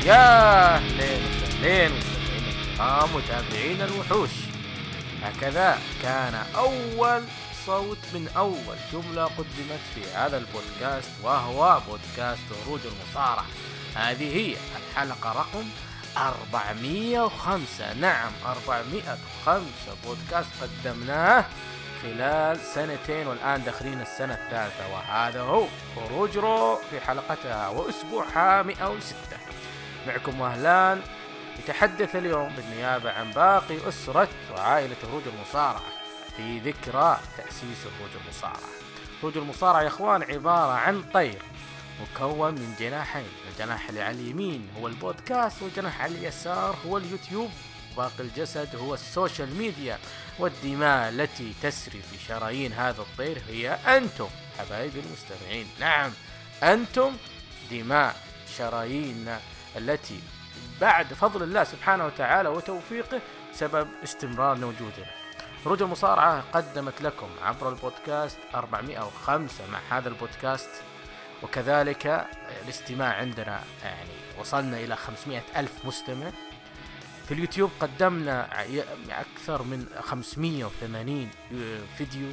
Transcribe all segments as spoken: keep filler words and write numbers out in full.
يا أهلين وسهلين مستمعين الكرام متابعين الوحوش. هكذا كان أول صوت من أول جملة قدمت في هذا البودكاست، وهو بودكاست هروج المصارعة. هذه هي الحلقة رقم أربعمئة وخمسة. نعم، أربعمئة وخمسة بودكاست قدمناه خلال سنتين، والآن داخلين السنة الثالثة، وهذا هو هروج رو في حلقتها وأسبوعها مئة وستة. معكم وهلان يتحدث اليوم بالنيابة عن باقي أسرة وعائلة هروج المصارعة في ذكرى تأسيس هروج المصارعة. هروج المصارعة يا إخوان عبارة عن طير مكون من جناحين، الجناح اللي على اليمين هو البودكاست، والجناح على اليسار هو اليوتيوب، باقي الجسد هو السوشيال ميديا. والدماء التي تسري في شرايين هذا الطير هي أنتم حبايبي المستمعين. نعم، أنتم دماء شرايين التي بعد فضل الله سبحانه وتعالى وتوفيقه سبب استمرار وجودنا. هروج المصارعة قدمت لكم عبر البودكاست أربعمئة وخمسة مع هذا البودكاست، وكذلك الاستماع عندنا يعني وصلنا إلى خمسمئة ألف مستمع. في اليوتيوب قدمنا أكثر من خمسمئة وثمانين فيديو،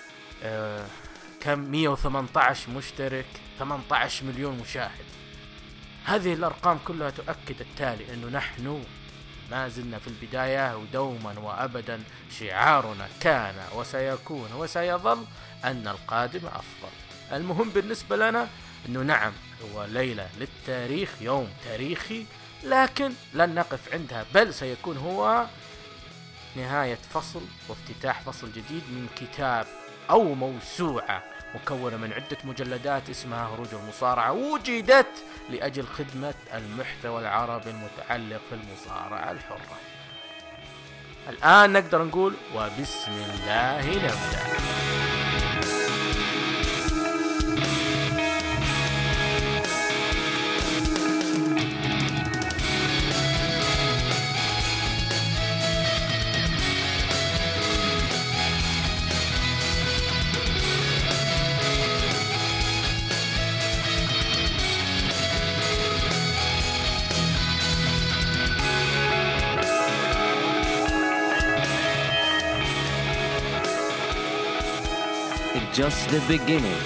كم مئة وثمانية عشر مشترك، ثمانية عشر مليون مشاهد. هذه الأرقام كلها تؤكد التالي أنه نحن ما زلنا في البداية، ودوما وأبدا شعارنا كان وسيكون وسيظل أن القادم أفضل. المهم بالنسبة لنا أنه نعم هو ليلة للتاريخ، يوم تاريخي، لكن لن نقف عندها، بل سيكون هو نهاية فصل وافتتاح فصل جديد من كتاب أو موسوعة مكونة من عدة مجلدات اسمها هروج المصارعة، وجدت لأجل خدمة المحتوى العربي المتعلق في المصارعة الحرة. الآن نقدر نقول وبسم الله نبدأ. Just the beginning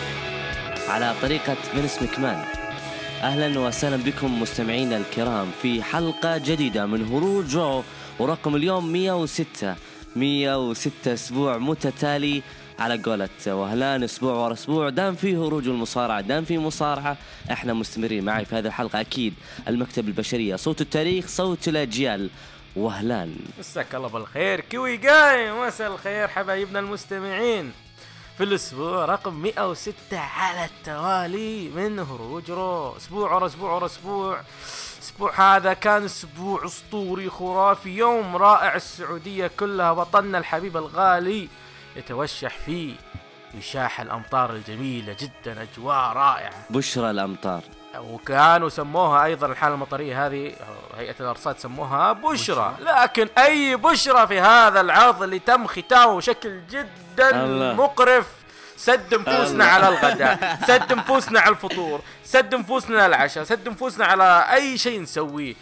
على طريقة فينس مكمان. أهلا وسهلا بكم مستمعين الكرام في حلقة جديدة من هروج رو، ورقم اليوم مئة وستة. مئة وستة أسبوع متتالي على قولة وهلان، أسبوع ورا أسبوع دام في هروج المصارعة، دام في مصارعة احنا مستمرين. معي في هذه الحلقة أكيد المكتب البشرية، صوت التاريخ، صوت الأجيال، وهلان. مساك الله بالخير كوي جاي، مساء الخير حبايبنا المستمعين في الأسبوع رقم مئة وستة على التوالي من هروج رو. أسبوع ورا أسبوع ورا أسبوع. أسبوع هذا كان أسبوع أسطوري خرافي، يوم رائع. السعودية كلها وطننا الحبيب الغالي يتوشح فيه وشاح الأمطار الجميلة جدا، أجواء رائعة، بشرى الأمطار. وكانوا سموها أيضا الحالة المطرية هذه، هيئة الأرصاد سموها بشرى. لكن أي بشرى في هذا العرض اللي تم ختامه بشكل جدا الله. مقرف. سد نفوسنا على الغداء، سد نفوسنا على الفطور، سد نفوسنا على العشاء، سد نفوسنا على أي شيء نسويه.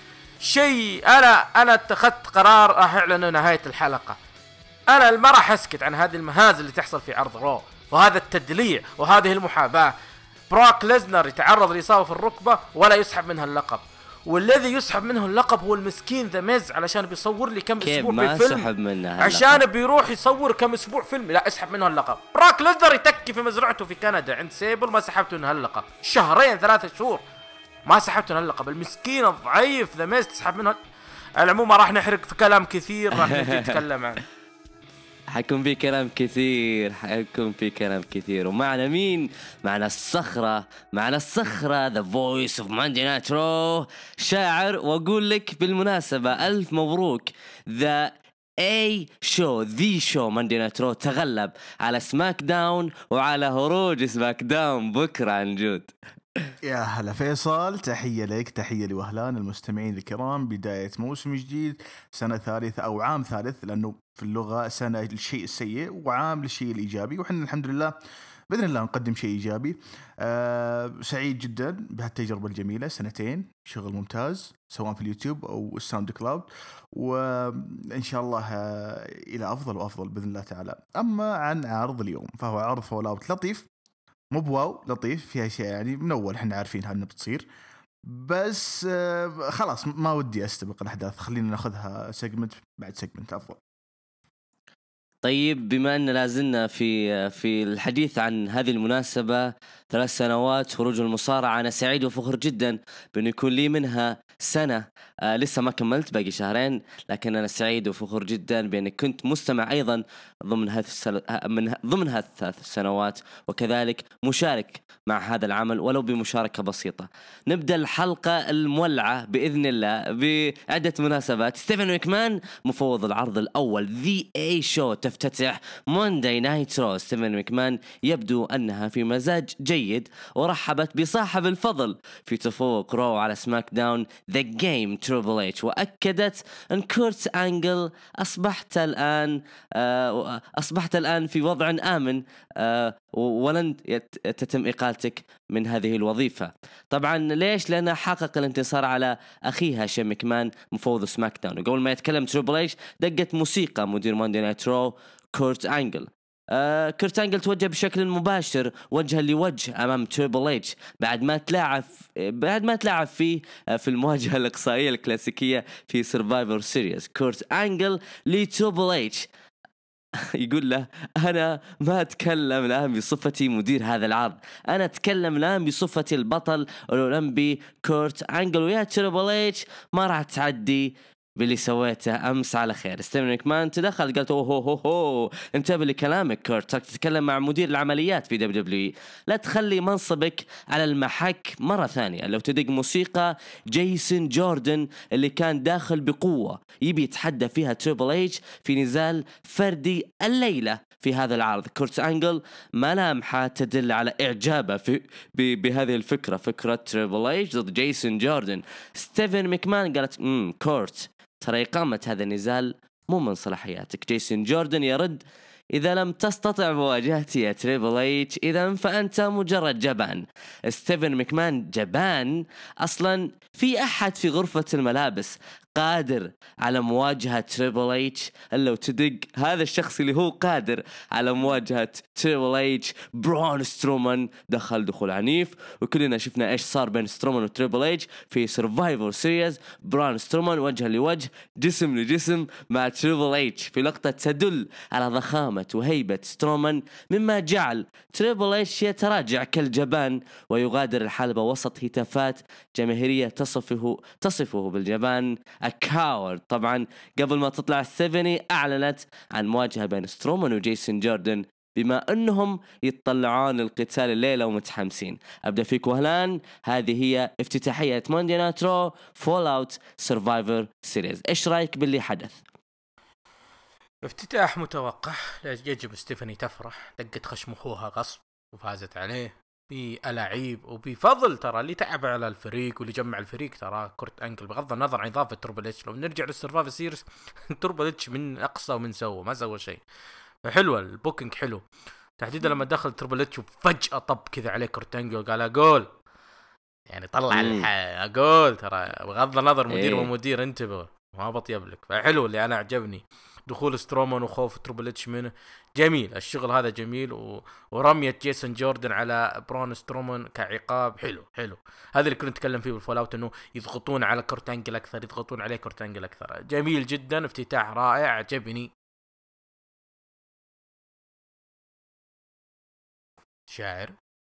شيء أنا أنا اتخذت قرار راح أعلن نهاية الحلقة. أنا ما راح أسكت عن هذه المهازل اللي تحصل في عرض رو، وهذا التدليع وهذه المحاباة. براك ليزنر يتعرض لإصابة في الركبة ولا يسحب منها اللقب، والذي يسحب منه اللقب هو المسكين ذا ميز علشان بيصور لي كم اسبوع في فيلم، عشان بيروح يصور كم اسبوع فيلم. لا، اسحب منه اللقب. براك ليزنر يتكي في مزرعته في كندا عند سيبل، ما سحبته منها اللقب شهرين ثلاثة شهور، ما سحبته منها اللقب. المسكين الضعيف ذا ميز تسحب منه. العموم ما راح نحرق في كلام كثير، راح نجي نتكلم عنه. حيكون في كلام كثير، حيكون في كلام كثير. ومعنا مين؟ معنا الصخرة، معنا الصخرة The Voice of Monday Night Raw، شاعر. وأقول لك بالمناسبة ألف مبروك، The A Show The Show Monday Night Raw تغلب على سماك داون وعلى هروج سماك داون بكرة عن جود. يا هلا فيصل، تحية لك، تحية لوهلان المستمعين الكرام. بداية موسم جديد، سنة ثالثة أو عام ثالث، لأنه في اللغة سنة للشيء السيء وعام للشيء الإيجابي، وحنا الحمد لله باذن الله نقدم شيء ايجابي. أه سعيد جدا بهالتجربه الجميله، سنتين شغل ممتاز سواء في اليوتيوب او الساوند كلاود، وان شاء الله الى افضل وافضل باذن الله تعالى. اما عن عرض اليوم فهو عرض فول اوت لطيف، مو بواو لطيف، فيها شيء يعني من اول احنا عارفين هالنا بتصير، بس أه خلاص ما ودي استبق الاحداث، خلينا ناخذها سيجمنت بعد سيجمنت افضل. طيب بما أن لازلنا في في الحديث عن هذه المناسبة، ثلاث سنوات خروج المصارعة، أنا سعيد وفخور جدا بأن يكون لي منها سنة. آه لسه ما كملت، باقي شهرين، لكن أنا سعيد وفخور جدا بأني كنت مستمع أيضا ضمن هذه السل... من ضمن هذه الثلاث سنوات، وكذلك مشارك مع هذا العمل ولو بمشاركة بسيطة. نبدأ الحلقة المولعة بإذن الله بعدة مناسبات. ستيفن ميكمان مفوض العرض الأول The A Show تفتتح مونداي نايت رو. ستيفن ميكمان يبدو أنها في مزاج جيد، ورحبت بصاحب الفضل في تفوق رو على سماك داون The Game تريبل إتش، وأكدت أن كورت أنجل أصبحت الآن آه أصبحت الآن في وضع آمن، آه ولن تتم إقالتك من هذه الوظيفة. طبعا ليش؟ لأنها حقق الانتصار على أخيها شين ميكمان مفوض سماك داون. وقبل ما يتكلم تريبل إتش دقت موسيقى مدير مونداي نايت رو كورت أنجل. آه كورت أنجل توجه بشكل مباشر وجها لوجه أمام تريبل إتش بعد ما تلاعب بعد ما تلاعب فيه في المواجهة الإقصائية الكلاسيكية في سيرفايفر سيريز. كورت أنجل لتريبل إتش يقول له أنا ما أتكلم الآن بصفتي مدير هذا العرض، أنا أتكلم الآن بصفتي البطل الأولمبي كورت أنجل، ويا تريبل إتش ما راح تعدي باللي سويته أمس على خير. ستيفن ميكمان تدخل قالت أوه هو هو انتبه لكلامك كورت، تتكلم مع مدير العمليات في دبليو دبليو، لا تخلي منصبك على المحك مرة ثانية. لو تدق موسيقى جيسون جوردن اللي كان داخل بقوة يبي يتحدى فيها تريبل إتش في نزال فردي الليلة في هذا العرض. كورت أنجل ملامحه تدل على إعجابه في بهذه الفكرة، فكرة تريبل إتش ضد جيسون جوردن. ستيفن ميكمان قالت امم كورت ترى إقامة هذا النزال مو من صلاحياتك. جيسون جوردن يرد إذا لم تستطع مواجهتي يا تريبل إتش إذا فأنت مجرد جبان. ستيفن ميكمان جبان؟ أصلا في أحد في غرفة الملابس قادر على مواجهة تريبل إتش؟ لو تدق هذا الشخص اللي هو قادر على مواجهة تريبل إتش برون سترومان دخل دخول عنيف، وكلنا شفنا إيش صار بين سترومان وتريبل إتش في سيرفايفر سيريز. برون سترومان وجه لوجه جسم لجسم مع تريبل إتش في لقطة تدل على ضخامة وهيبة سترومان، مما جعل تريبل إتش يتراجع كالجبان ويغادر الحلبة وسط هتافات جماهيرية تصفه تصفه بالجبان الكاورد. طبعا قبل ما تطلع السيفني أعلنت عن مواجهة بين سترومان وجيسون جوردن بما أنهم يتطلعون القتال الليلة ومتحمسين. أبدأ فيك وهلان، هذه هي افتتاحية مونداي نايت رو فول أوت سيرفايفر سيريز. إيش رأيك باللي حدث؟ افتتاح متوقع، يجب ستيفاني تفرح، دقت خشم أخوها غصب وفازت عليه بألاعيب وبفضل. ترى اللي تعب على الفريق واللي جمع الفريق ترى كورت أنجل، بغض النظر عن إضافة تربل إتش. لو نرجع للسيرفايفر سيريز تربل إتش من أقصى ومن سوى ما سوى شيء، فحلوة البوكينج حلو تحديدا لما دخل تربل إتش وفجأة طب كذا عليه كورت أنجل وقال أقول يعني طلع الحياة أقول ترى بغض النظر مدير ومدير انتبه ما بطيب لك. فحلو اللي أنا عجبني دخول سترومان وخوف تربل إتش منه جميل، الشغل هذا جميل، و... ورمية جيسون جوردن على برون سترومان كعقاب حلو حلو. هذا اللي كنا نتكلم فيه بالفولاوت، انه يضغطون على كورت أنجل اكثر، يضغطون عليه كورت أنجل اكثر. جميل جدا، افتتاح رائع عجبني. شاعر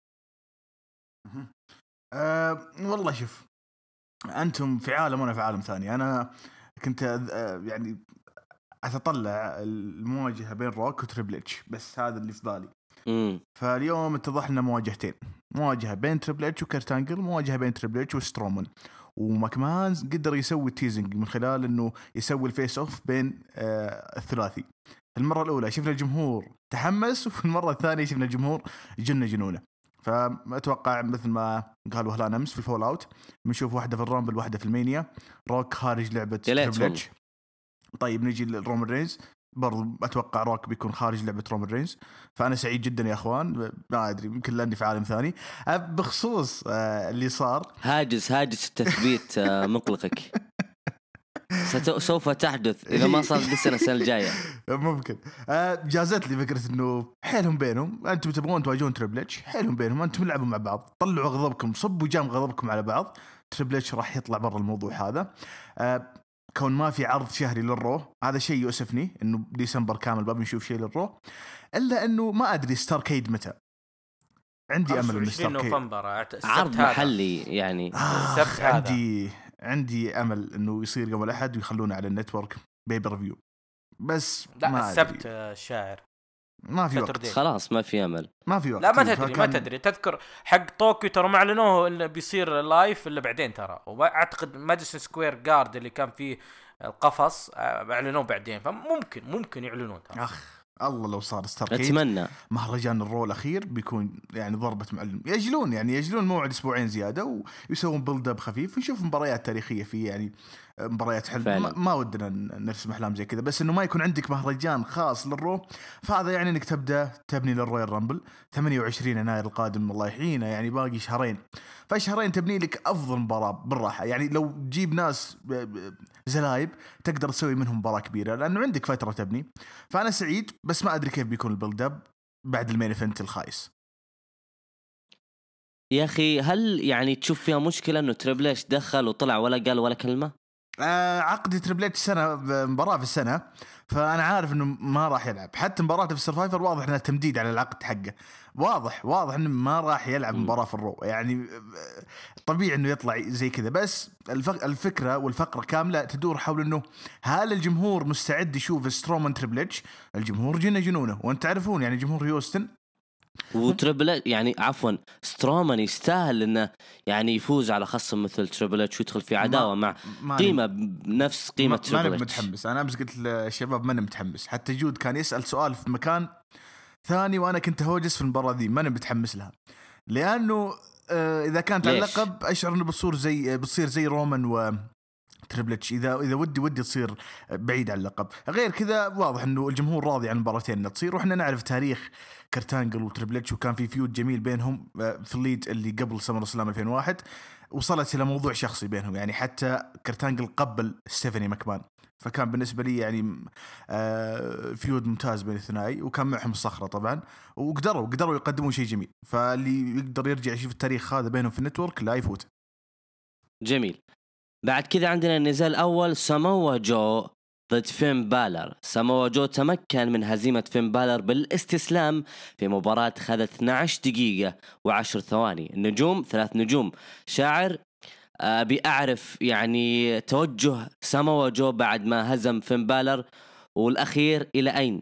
أه والله شوف، انتم في عالم وانا في عالم ثاني. انا كنت أه يعني أتطلع المواجهة بين روك وتريبل إتش، بس هذا اللي في بالي. مم. فاليوم اتضح لنا مواجهتين، مواجهة بين تريبل إتش وكورت أنجل، مواجهة بين تريبل إتش وسترومان. وماكمان قدر يسوي تيزنج من خلال أنه يسوي الفيس أوف بين آه الثلاثي. المرة الأولى شفنا الجمهور تحمس، وفي المرة الثانية شفنا الجمهور جنة جنونة. فأتوقع مثل ما قالوا هلان أمس في الفول أوت بنشوف واحدة في الرامبل واحدة في المانيا. روك خارج لعبة تريبل إتش. طيب نجي للرومان رينز، برضو أتوقع روك بيكون خارج لعبة رومان رينز. فأنا سعيد جدا يا أخوان، ما أدري يمكن لأني في عالم ثاني. بخصوص اللي صار، هاجس هاجس التثبيت مقلقك. سوف تحدث إذا ما صار لسه السنة الجاية. ممكن. جازت لي فكرة إنه حيلهم بينهم، أنتم تبغون تواجهون تريبل اتش، حيلهم بينهم، أنتم لعبوا مع بعض، طلعوا غضبكم، صبوا جام غضبكم على بعض. تريبل اتش راح يطلع برا الموضوع هذا. كون ما في عرض شهري للرو هذا شيء يؤسفني، إنه ديسمبر كامل ما بنشوف شيء للرو. إلا إنه ما أدري ستاركيد متى. عندي أمل إن ستاركيد نوفمبر عرض محلي يعني. آه السبت هذا عندي عندي أمل إنه يصير قبل أحد ويخلونه على النتورك بيبر فيو. بس لا ما السبت الشاعر ما في وقت، خلاص ما في امل، ما في وقت. لا ما تدري ما تدري تذكر حق طوكيو ترى ما اعلنوه اللي بيصير لايف الا بعدين ترى، واعتقد ماجيسون سكوير جارد اللي كان فيه القفص اعلنوه بعدين، فممكن ممكن يعلنون ترى. اخ الله لو صار ستاركيد اتمنى مهرجان الرول الاخير بيكون يعني ضربة معلم. يجلون يعني يجلون موعد اسبوعين زياده ويسوون بيلد اب خفيف ونشوف مباريات تاريخيه فيه، يعني مباريات حلوه. ما, ما ودنا نرسم احلام زي كذا، بس انه ما يكون عندك مهرجان خاص للرو، فهذا يعني انك تبدا تبني للرويال رامبل ثمانية وعشرين يناير القادم، الله يحيينا، يعني باقي شهرين. فشهرين تبني لك افضل مباراه بالراحه. يعني لو تجيب ناس زلايب تقدر تسوي منهم مباراه كبيره، لانه عندك فتره تبني. فانا سعيد، بس ما ادري كيف بيكون البيلد اب بعد المين ايفنت الخايس. يا اخي هل يعني تشوف فيها مشكله انه تريبل اتش دخل وطلع ولا قال ولا كلمه؟ آه عقد تريبل اتش سنه مباراه في السنه، فانا عارف انه ما راح يلعب. حتى مباراته في السرفايفر واضح انها تمديد على العقد حقه، واضح واضح انه ما راح يلعب مباراه في الرو. يعني طبيعي انه يطلع زي كذا. بس الفكره والفقره كامله تدور حول انه هل الجمهور مستعد يشوف سترومان تريبل اتش؟ الجمهور جنة جنونه، وانت تعرفون يعني جمهور هيوستن وتريبل يعني عفوا سترومان يستاهل انه يعني يفوز على خصم مثل تريبل اتش ويدخل في عداوه مع قيمه بنفس قيمه تريبل اتش. ما متحمس انا، امس قلت للشباب ما متحمس. حتى جود كان يسال سؤال في مكان ثاني وانا كنت هوجس في المباراه دي، ما انا متحمس لها، لانه آه اذا كانت على اللقب اشعر انه بتصير زي بتصير زي رومان و تريبل اتش. اذا اذا ودي ودي تصير بعيد عن اللقب. غير كذا واضح انه الجمهور راضي عن المباراتين اللي تصير، واحنا نعرف تاريخ كرتانجل وتريبل اتش، وكان في فيود جميل بينهم في الليد اللي قبل سمر سلام ألفين وواحد، وصلت الى موضوع شخصي بينهم. يعني حتى كرتانجل قبل ستيفاني ماكمان، فكان بالنسبه لي يعني فيود ممتاز بين الثنائي، وكان معهم الصخره طبعا، وقدروا قدروا يقدموا شيء جميل. فاللي يقدر يرجع يشوف التاريخ هذا بينهم في النتورك لا يفوت. جميل. بعد كذا عندنا النزال الأول، ساموا جو ضد فين بالر. ساموا جو تمكن من هزيمة فين بالر بالاستسلام في مباراة خذت اثنتي عشرة دقيقة وعشر ثواني. النجوم ثلاث نجوم. شاعر أبي أعرف يعني توجه ساموا جو بعد ما هزم فين بالر، والأخير إلى أين؟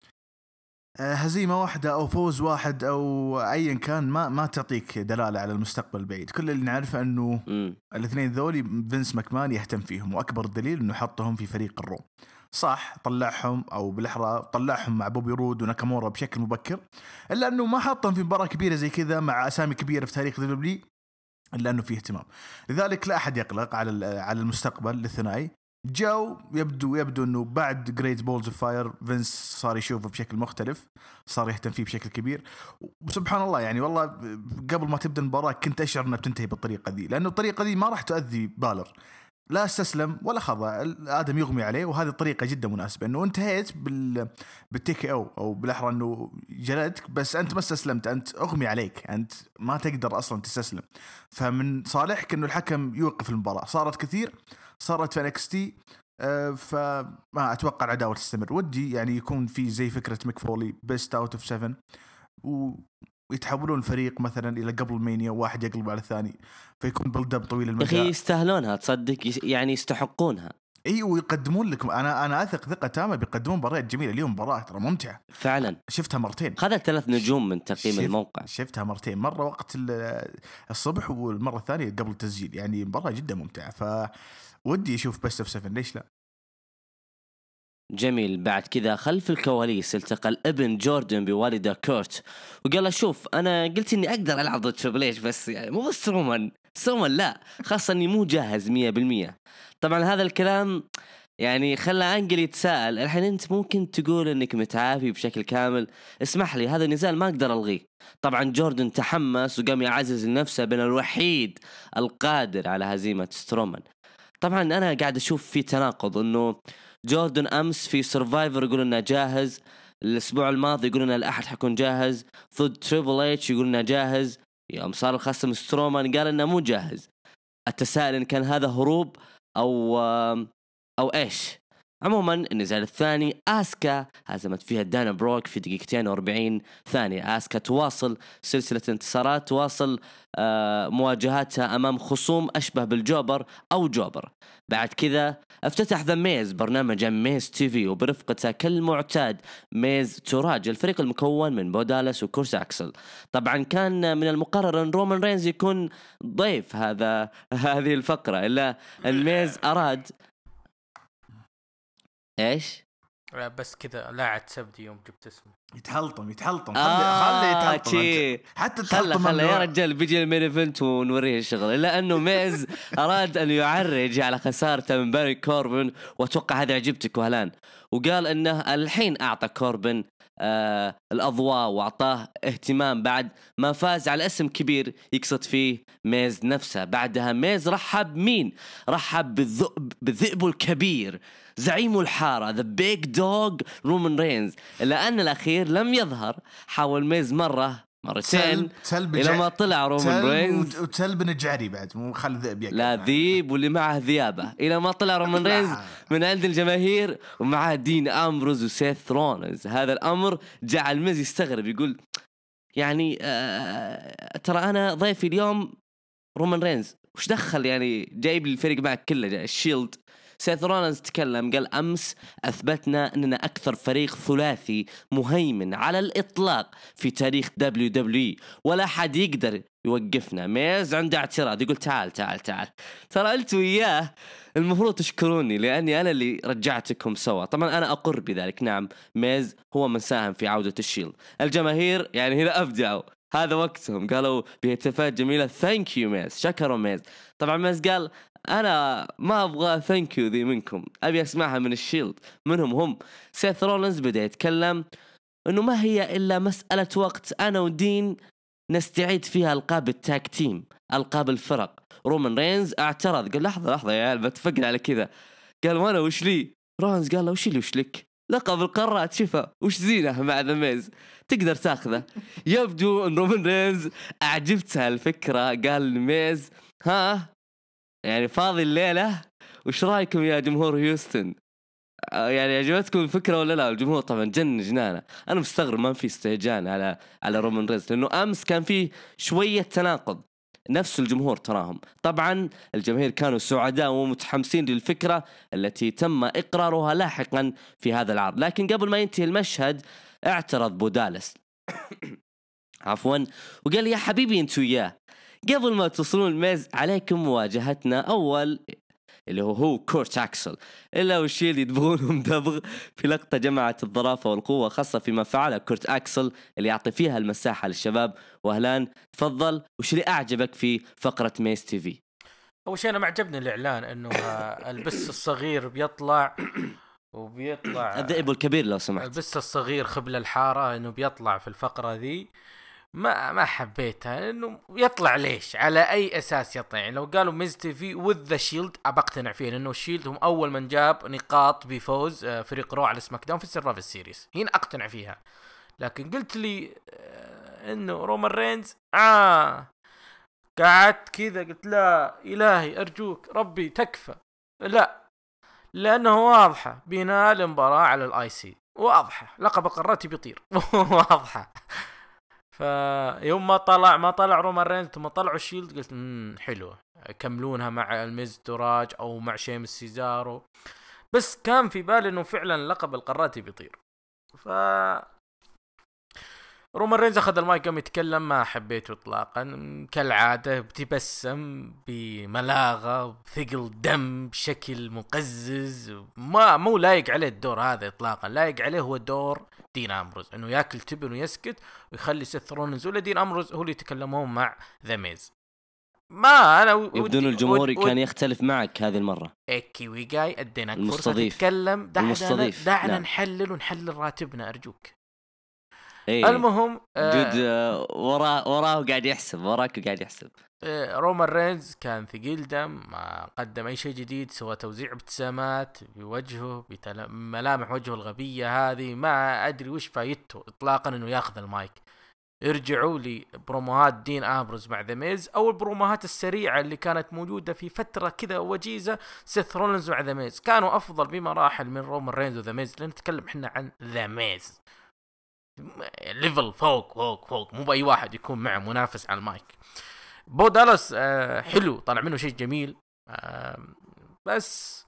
هزيمة واحدة أو فوز واحد أو أيا كان ما ما تعطيك دلالة على المستقبل البعيد. كل اللي نعرفه أنه م. الاثنين ذولي فينس ماكمان يهتم فيهم، وأكبر دليل أنه حطهم في فريق الرو. صح طلعهم أو بالأحرى طلعهم مع بوبي رود وناكامورا بشكل مبكر، إلا أنه ما حطهم في مباراة كبيرة زي كذا مع أسامي كبيرة في تاريخ دبليو، إلا أنه فيه اهتمام. لذلك لا أحد يقلق على على المستقبل للثنائي. جو يبدو يبدو انه بعد جريت بولز اوف فاير فينس صار يشوفه بشكل مختلف، صار يهتم فيه بشكل كبير. وسبحان الله يعني والله قبل ما تبدا المباراه كنت اشعر انها بتنتهي بالطريقه دي، لانه الطريقه دي ما راح تؤذي بالر، لا استسلم ولا خضع. آدم يغمي عليه، وهذه الطريقه جدا مناسبه. انه انتهيت بال بالتيكي او او بالاحرى انه جلدك، بس انت ما استسلمت، انت اغمي عليك، انت ما تقدر اصلا تستسلم. فمن صالحك انه الحكم يوقف المباراه. صارت كثير، صارت في إكس تي، أه فما اتوقع العداوه تستمر. ودي يعني يكون في زي فكره ميك فولي بيست اوت اوف سفن، ويتحولون الفريق مثلا الى قبل مانيا، واحد يقلب على الثاني، فيكون بيلد اب طويل المدى. اخي يستاهلونها، تصدق يعني يستحقونها. اي ويقدمون لكم، انا انا اثق ثقه تامه بيقدمون مباريات جميله. اليوم مباراه ترى ممتعه فعلا، شفتها مرتين، خذت ثلاث نجوم من تقييم شف... الموقع. شفتها مرتين، مره وقت الصبح والمره الثانيه قبل التسجيل. يعني مباراه جدا ممتعه، فودي اشوف بيست اوف سفن، ليش لا. جميل. بعد كذا خلف الكواليس التقى الابن جوردن بوالده كورت، وقال له شوف انا قلت اني اقدر العب ضد تريبل اتش، بس يعني مو بس رومان سومان لا، خاصة اني مو جاهز مية بالمية. طبعا هذا الكلام يعني خلى أنجل يتساءل الحين أنت ممكن تقول أنك متعافي بشكل كامل، اسمح لي هذا النزال ما أقدر ألغيه. طبعا جوردن تحمس وقام يعزز نفسه بين الوحيد القادر على هزيمة سترومان. طبعا أنا قاعد أشوف في تناقض، أنه جوردن أمس في سرفايفر يقول أنه جاهز، الأسبوع الماضي يقول أنه الأحد حيكون جاهز، ضد تريبل إتش يقول أنه جاهز، يوم صار الخصم سترومان قال أنه مو جاهز. التساؤل إن كان هذا هروب أو أو إيش. عموما النزال الثاني آسكا هزمت فيها دانا بروك في دقيقتين وأربعين ثانية. آسكا تواصل سلسلة انتصارات، تواصل آه مواجهاتها أمام خصوم أشبه بالجوبر أو جوبر. بعد كذا افتتح ذا ميز برنامج ميز تي في وبرفقته كالمعتاد ميز توراج، الفريق المكون من بودالس وكورس أكسل. طبعا كان من المقرر أن رومان رينز يكون ضيف هذا هذه الفقرة، إلا الميز أراد ايش بس كذا لاعت سبدي يوم جبت اسمه يتحلطم يتحلطم خلي آه خلي يتحلطم شي. حتى خلى تحلطم خلى يا ممنوع. رجال بيجي المين ايفنت ونوريه الشغل، الا انه ميز اراد ان يعرج على خسارته من باري كوربن، واتوقع هذا عجبتك وهلان، وقال انه الحين اعطى كوربن آه الاضواء واعطاه اهتمام بعد ما فاز على اسم كبير يقصد فيه ميز نفسه. بعدها ميز رحب مين؟ رحب بالذئب بالذئب الكبير زعيم الحارة ذا بيج دوغ رومان رينز، إلا أن الأخير لم يظهر. حاول ميز مرة مرتين إلى ما طلع رومان رينز وتسلب الجعري بعد مو خلي ذئب يقع لا ذيب واللي معه ذيابة، إلى ما طلع رومان رينز من عند الجماهير ومعه دين أمبروز وسيث رونز. هذا الأمر جعل ميز يستغرب، يقول يعني آه ترى أنا ضيفي اليوم رومان رينز، وش دخل يعني جايب لي الفريق معك كله الشيلد. سيث رولينز تكلم قال أمس أثبتنا أننا أكثر فريق ثلاثي مهيمن على الإطلاق في تاريخ دبليو دبليو ولا حد يقدر يوقفنا. ميز عنده اعتراض يقول تعال تعال تعال ترى أنت وياه المفروض تشكروني لأني أنا اللي رجعتكم سوا. طبعا أنا أقر بذلك، نعم ميز هو من ساهم في عودة الشيلد. الجماهير يعني هنا أبدعوا، هذا وقتهم قالوا بهتافات جميلة ثانك يو ميز، شكروا ميز. طبعا ميز قال أنا ما أبغى ثانك يو ذي منكم، أبي أسمعها من الشيلد منهم هم. سيث رولينز بدأ يتكلم أنه ما هي إلا مسألة وقت أنا ودين نستعيد فيها ألقاب التاك تيم، ألقاب الفرق. رومان رينز اعترض قال لحظة لحظة يا عيال بتفقنا على كذا. قال وانا وش لي؟ رولينز قال له وش لي وش لك؟ لقب القارات شفا وش زينه مع ذا ميز تقدر تاخذه. يبدو ان رومان رينز اعجبتها الفكرة، قال ميز ها يعني فاضي الليلة وش رايكم يا جمهور هيوستن؟ يعني عجبتكم الفكرة ولا لا؟ الجمهور طبعا جن جنانة. أنا مستغرب ما في استهجان على على رومان رينز، لأنه أمس كان فيه شوية تناقض. نفس الجمهور تراهم طبعا الجماهير كانوا سعداء ومتحمسين للفكرة التي تم إقرارها لاحقا في هذا العرض. لكن قبل ما ينتهي المشهد اعترض بودالس عفوا وقال يا حبيبي انتو ياه قبل ما تصلون الميز عليكم مواجهتنا أول اللي هو هو كورت أكسل. إلا والشيء اللي يدبغونهم دبغ في لقطة جمعت الظرافة والقوة، خاصة فيما فعله كورت أكسل اللي يعطي فيها المساحة للشباب. وهلان تفضل وش اللي أعجبك في فقرة ميز تي في؟ أول شيء أنا معجبني الإعلان إنه البس الصغير بيطلع وبيطلع الذئب الكبير لو سمحت. البس الصغير خبل الحارة إنه بيطلع في الفقرة ذي. ما ما حبيتها انه يطلع ليش على اي اساس يطلع. يعني لو قالوا ميز تي في وذ ذا شيلد ابقتنع فيه، لانه الشيلد هم اول من جاب نقاط بفوز فريق رو على سماك داون في السرفايفر سيريز، هنا اقتنع فيها. لكن قلت لي انه رومان رينز اه قعدت كذا قلت لا الهي ارجوك ربي تكفى، لا لانه واضحه بناء المباراه على الاي سي، واضحه لقب قاراتي بيطير واضحه. فيوم ما طلع ما طلع رومان رينز ثم طلعوا الشيلد قلت امم حلوه يكملونها مع الميز توراج او مع شيمس سيزارو. بس كان في بالي انه فعلا لقب القارات بيطير. ف رومان رينز اخذ المايك قام يتكلم، ما حبيته اطلاقا كالعاده، بتبسم بملاغه بثقل دم بشكل مقزز، ما مو لايق عليه الدور هذا اطلاقا. لايق عليه هو دور دين أمبروز، انه ياكل تبن ويسكت ويخلي سيث رولينز ولا دين أمبروز هو اللي يتكلمون مع ذا ميز. ما انا و... يبدو ان الجمهور كان يختلف معك هذه المره. كيوي جاي اديناك فرصه المستضيف. تتكلم، دعنا المستضيف. دعنا نعم. نحلل ونحلل راتبنا ارجوك. إيه. المهم آه جود آه وراه وراه قاعد يحسب، وراك قاعد يحسب. آه رومان رينز كان ثقيل دم، ما قدم اي شيء جديد، سوى توزيع ابتسامات بوجهه، بملامح وجهه الغبيه هذه، ما ادري وش فايدته اطلاقا انه ياخذ المايك. ارجعوا لي بروموهات دين امبروز مع ذا ميز، او البروموهات السريعه اللي كانت موجوده في فتره كذا وجيزه سيث رولينز مع ذا ميز، كانوا افضل بمراحل من رومان رينز وذا ميز. لان نتكلم احنا عن ذا ميز ليفل فوق فوق فوق، مو باي واحد يكون معه منافس على المايك. بو دالاس آه حلو، طلع منه شيء جميل، آه بس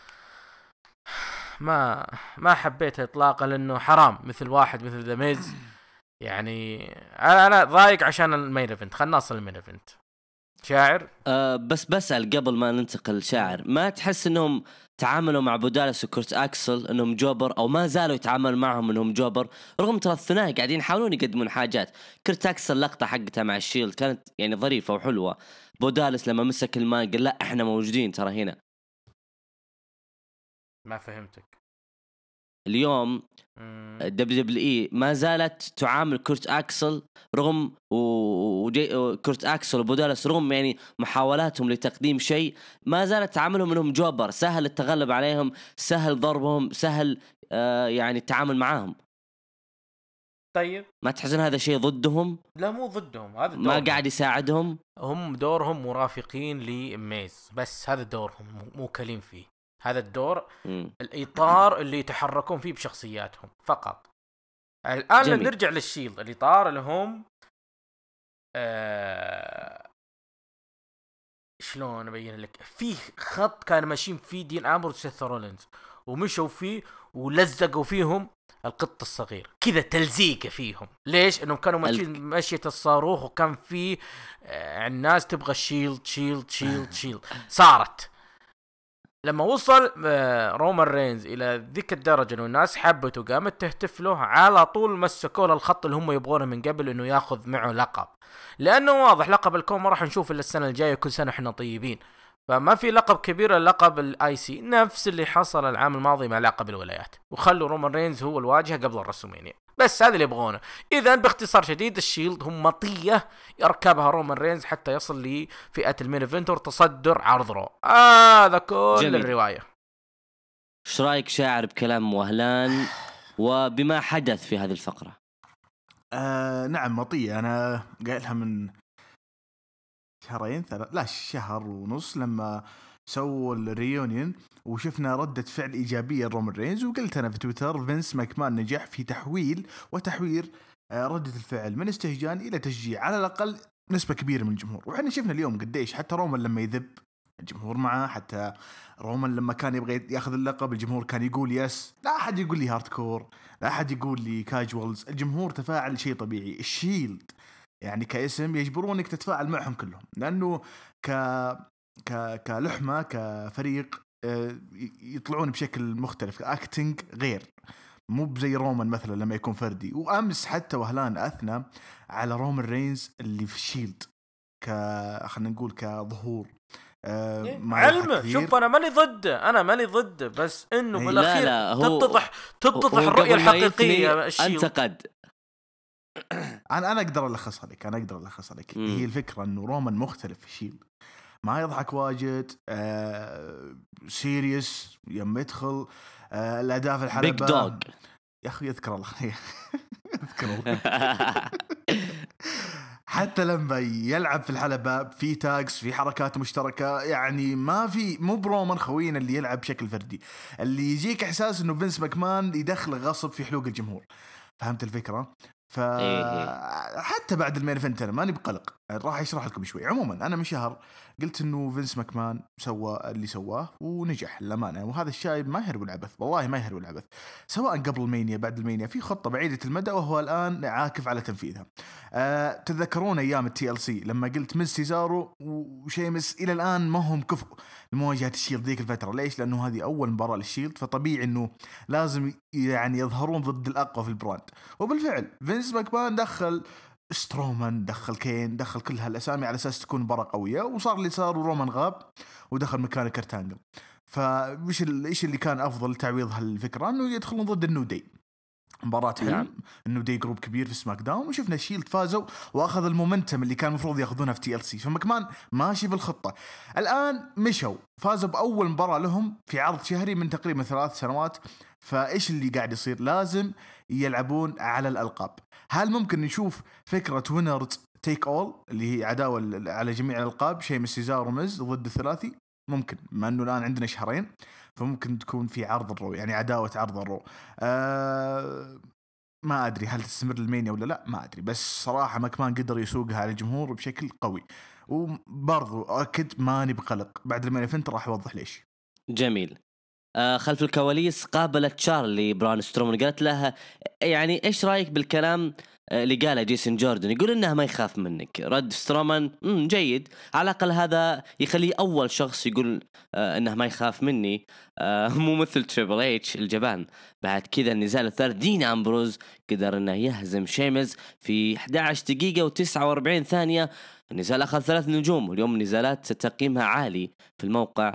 ما ما حبيته اطلاقا، لانه حرام مثل واحد مثل ذا ميز. يعني انا انا ضايق عشان المين ايفنت. خلينا نوصل المين ايفنت. شاعر أه بس بسأل قبل ما ننتقل، شاعر ما تحس انهم تعاملوا مع بودالس وكورت اكسل انهم جوبر، او ما زالوا يتعاملوا معهم انهم جوبر، رغم ترى الثنائي قاعدين يحاولون يقدمون حاجات. كورت اكسل اللقطه حقتها مع الشيلد كانت يعني ظريفه وحلوه. بودالس لما مسك الماء قال لا احنا موجودين ترى هنا. ما فهمتك. اليوم دبليو دبليو اي ما زالت تعامل كورت اكسل رغم وكورت اكسل وبودالس رغم يعني محاولاتهم لتقديم شيء، ما زالت تعاملهم انهم جوبر، سهل التغلب عليهم، سهل ضربهم، سهل آه يعني التعامل معاهم. طيب ما تحسن هذا شيء ضدهم؟ لا مو ضدهم، هذا ما قاعد يساعدهم. هم دورهم مرافقين لميز، بس هذا دورهم مو كلين فيه. هذا الدور م. الإطار اللي يتحركون فيه بشخصياتهم فقط. الآن جميل. نرجع للشيلد، الإطار اللي هم آه... شلون أبين لك، فيه خط كان ماشيين فيه دين أمبروز وسيث رولينز، ومشوا فيه ولزقوا فيهم القط الصغير كذا تلزيقه فيهم. ليش؟ انهم كانوا ماشيين مشية الصاروخ، وكان في آه الناس تبغى شيلد شيلد شيلد شيلد. صارت لما وصل آه رومان رينز الى ذيك الدرجه انه الناس حبته وقامت تهتف له، على طول مسكوا له الخط اللي هم يبغونه من قبل، انه ياخذ معه لقب، لانه واضح لقب الكون ما راح نشوف الا السنه الجايه، كل سنه احنا طيبين، فما في لقب كبير. اللقب الاي سي نفس اللي حصل العام الماضي مع لقب الولايات، وخلوا رومان رينز هو الواجهه قبل الرسومينيا، بس هذا اللي يبغونه. اذا باختصار شديد الشيلد هم مطيه يركبها رومان رينز حتى يصل لفئه المين ايفنت وتصدر عرض رو. هذا آه كل جميل. الروايه. ايش رايك شاعر بكلام وهلان وبما حدث في هذه الفقره؟ آه نعم مطيه، انا قايلها من شهرين ثلاث لا شهر ونص لما سووا الريونيون وشفنا ردة فعل إيجابية لرومان رينز، وقلت أنا في تويتر فينس ماكمان نجح في تحويل وتحوير ردة الفعل من استهجان إلى تشجيع على الأقل نسبة كبيرة من الجمهور. وحنا شفنا اليوم قديش حتى رومان لما يذب الجمهور معه، حتى رومان لما كان يبغى ياخذ اللقب الجمهور كان يقول يس، لا أحد يقول لي هاردكور، لا أحد يقول لي كاجوالز، الجمهور تفاعل شيء طبيعي. الشيلد يعني كاسم يجبرونك تتفاعل معهم كلهم، لأنه ك ك كلحمة كفريق يطلعون بشكل مختلف، اكتنج غير، مو بزي رومان مثلا لما يكون فردي. وامس حتى وهلان اثنى على رومان رينز اللي في الشيلد ك خلينا نقول كظهور آه علمه. شوف انا ماني ضده، انا ماني ضده، بس انه بالاخير لا لا تتضح تتضح الرؤيه الحقيقيه. انت قد انا انا اقدر الخصها لك انا اقدر الخصها لك م. هي الفكره انه رومان مختلف في الشيلد، ما يضحك واجد، آه سيريس يوم يدخل، آه الأداء في الحلبة بيج دوغ يا أخي يذكر الله يذكر الله حتى لما يلعب في الحلبة في تاكس في حركات مشتركة، يعني ما في مو برومان خوينا اللي يلعب بشكل فردي، اللي يجيك إحساس إنه فينس ماكمان يدخل غصب في حلوق الجمهور. فهمت الفكرة؟ فحتى بعد المين ايفنت انا ماني بقلق، راح اشرح لكم شوي. عموما انا من شهر قلت انه فينس ماكمان سوى اللي سواه ونجح للامانه، وهذا الشايب ما يهرب العبث، والله ما يهرب العبث، سواء قبل المانيا بعد المانيا في خطه بعيده المدى وهو الان عاكف على تنفيذها. أه تذكرون ايام التي ال سي لما قلت من سيزارو وشيمس الى الان ما هم كفء لمواجهه الشيلد ذيك الفتره. ليش؟ لانه هذه اول مباراه للشيلد، فطبيعي انه لازم يعني يظهرون ضد الاقوى في البراند. وبالفعل فينس ماكمان دخل سترومان، دخل كين، دخل كل هالأسامي على أساس تكون مباراة قوية، وصار اللي صار ورومان غاب ودخل مكانه كرت أنجل. فإيش الإيش اللي كان أفضل تعويض هالفكرة؟ إنه يدخلون ضد النيو داي، مباراة حلم. نعم. النيو داي جروب كبير في سماك داون، وشفنا الشيلد فازوا واخذ المومنتم اللي كان المفروض ياخذونها في تي ال سي. فمكمان ماشي بالخطة. الآن مشوا فازوا بأول مباراة لهم في عرض شهري من تقريبا ثلاث سنوات. فإيش اللي قاعد يصير؟ لازم يلعبون على الألقاب. هل ممكن نشوف فكرة وينرز تيك أول اللي هي عداوة على جميع الألقاب، شيء من سيزار ومز ضد الثلاثي؟ ممكن، مع أنه الآن عندنا شهرين، فممكن تكون في عرض الرو، يعني عداوة عرض الرو. أه ما أدري هل تستمر المانيا ولا لا، ما أدري، بس صراحة مكمان قدر يسوقها على الجمهور بشكل قوي. وبرضو أكد ماني بقلق، بعد المانيا فنت راح أوضح ليش. جميل. آه خلف الكواليس قابلت تشارلي بران سترومان، قالت لها يعني إيش رأيك بالكلام اللي قاله جيسون جوردن، يقول إنه ما يخاف منك. رد سترومان امم جيد، على الأقل هذا يخليه أول شخص يقول آه إنه ما يخاف مني، آه مو مثل تريبل إتش الجبان. بعد كذا النزال الثالث، دين أمبروز قدر إنه يهزم شيمز في إحدى عشرة دقيقة وتسعة وأربعين ثانية. النزال أخذ ثلاث نجوم، واليوم النزالات تقييمها عالي في الموقع،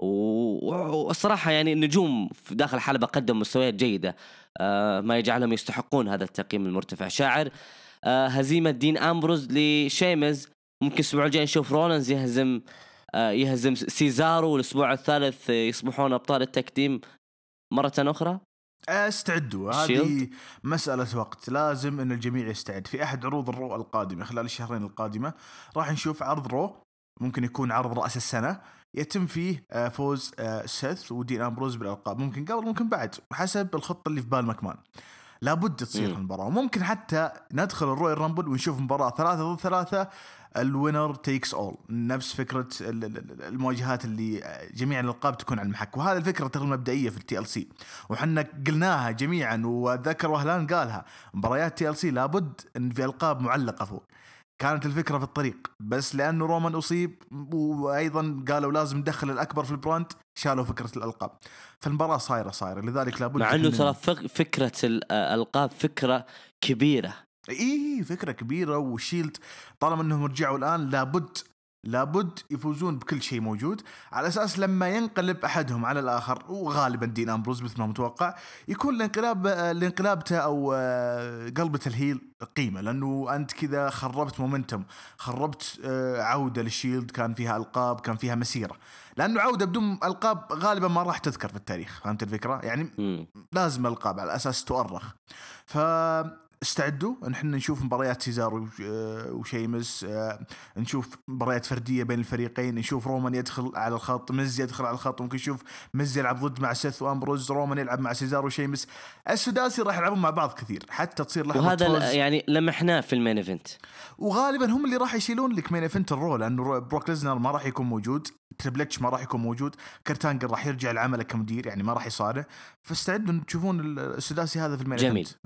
والصراحة يعني النجوم داخل الحلبة قدموا مستويات جيدة آه ما يجعلهم يستحقون هذا التقييم المرتفع. شاعر آه هزيمة دين أمبروز لشيمز، ممكن الأسبوع الجاي نشوف رولنز يهزم آه يهزم سيزارو، والأسبوع الثالث يصبحون أبطال التقديم مرة أخرى. استعدوا، هذه مسألة وقت. لازم أن الجميع يستعد. في أحد عروض الرو القادمة خلال الشهرين القادمة راح نشوف عرض رو، ممكن يكون عرض رأس السنة، يتم فيه فوز سيث ودين أمبروز بالألقاب. ممكن قبل ممكن بعد، حسب الخطة اللي في بال مكمان. لابد تصير المباراة. ممكن حتى ندخل الرويال رامبل ونشوف مباراة ثلاثة ضد ثلاثة، الوينر تيكس أول، نفس فكرة المواجهات اللي جميع الألقاب تكون على المحك. وهذا الفكرة ترى المبدئية في التي ال سي، وحنا قلناها جميعا، وذكر وهلان قالها، مباريات تي ال سي لابد أن في ألقاب معلقة فوق. كانت الفكرة في الطريق، بس لأنه رومان أصيب وأيضا قالوا لازم ندخل الأكبر في البراند، شالوا فكرة الألقاب. فالمباراة صايرة صايرة لذلك لابد. مع أنه ترى فكرة الألقاب فكرة كبيرة، إيه فكرة كبيرة. وشيلد طالما أنهم رجعوا الآن لابد لابد يفوزون بكل شيء موجود، على أساس لما ينقلب أحدهم على الآخر، وغالبا دين أمبروز مثل ما متوقع يكون الانقلاب الانقلابته أو قلبة الهيل قيمة، لأنه أنت كذا خربت مومنتم، خربت عودة للشيلد كان فيها ألقاب، كان فيها مسيرة. لأنه عودة بدون ألقاب غالبا ما راح تذكر في التاريخ، فهمت الفكرة؟ يعني م. لازم ألقاب على أساس تؤرخ. ف استعدوا نحن نشوف مباريات سيزار وشيمس، نشوف مباريات فردية بين الفريقين، نشوف رومان يدخل على الخط، مز يدخل على الخط، ممكن نشوف مز يلعب ضد مع سيث وأمبروز، رومان يلعب مع سيزار وشيمس. السداسي راح يلعبون مع بعض كثير حتى تصير لحظة وهذا فوز. يعني لمحناه في المين ايفنت، وغالبا هم اللي راح يشيلون لك مين ايفنت الرول، لأنه بروك ليزنر ما راح يكون موجود، تريبلتش ما راح يكون موجود، كرتانجر راح يرجع لعمله كمدير، يعني ما راح يصارع. فاستعدوا تشوفون السداسي هذا في المين جميل. ايفنت.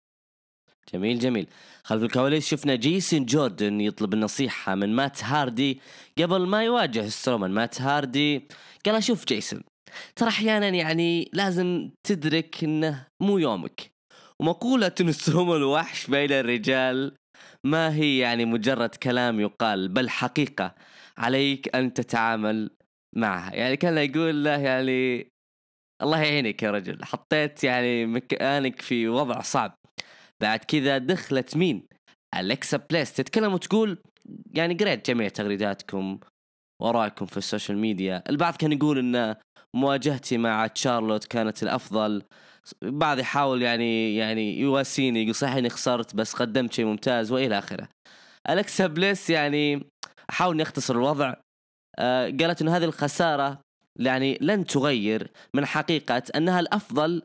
جميل جميل. خلف الكواليس شفنا جيسون جوردن يطلب النصيحة من مات هاردي قبل ما يواجه سترومان. مات هاردي قال أشوف جيسون، ترى أحيانا يعني لازم تدرك إنه مو يومك، ومقولة إن سترومان وحش بين الرجال ما هي يعني مجرد كلام يقال، بل حقيقة عليك أن تتعامل معها. يعني كان يقول له يعني الله يعينك يا رجل، حطيت يعني مكانك في وضع صعب. بعد كذا دخلت مين؟ أليكسا بليس تتكلم وتقول يعني قريت جميع تغريداتكم وراءكم في السوشيال ميديا، البعض كان يقول إن مواجهتي مع تشارلوت كانت الأفضل، بعض يحاول يعني يعني يواسيني، يقول صحيح إني خسرت بس قدمت شيء ممتاز وإلى آخره. أليكسا بليس يعني حاول يختصر الوضع، آه قالت إن هذه الخسارة يعني لن تغير من حقيقة أنها الأفضل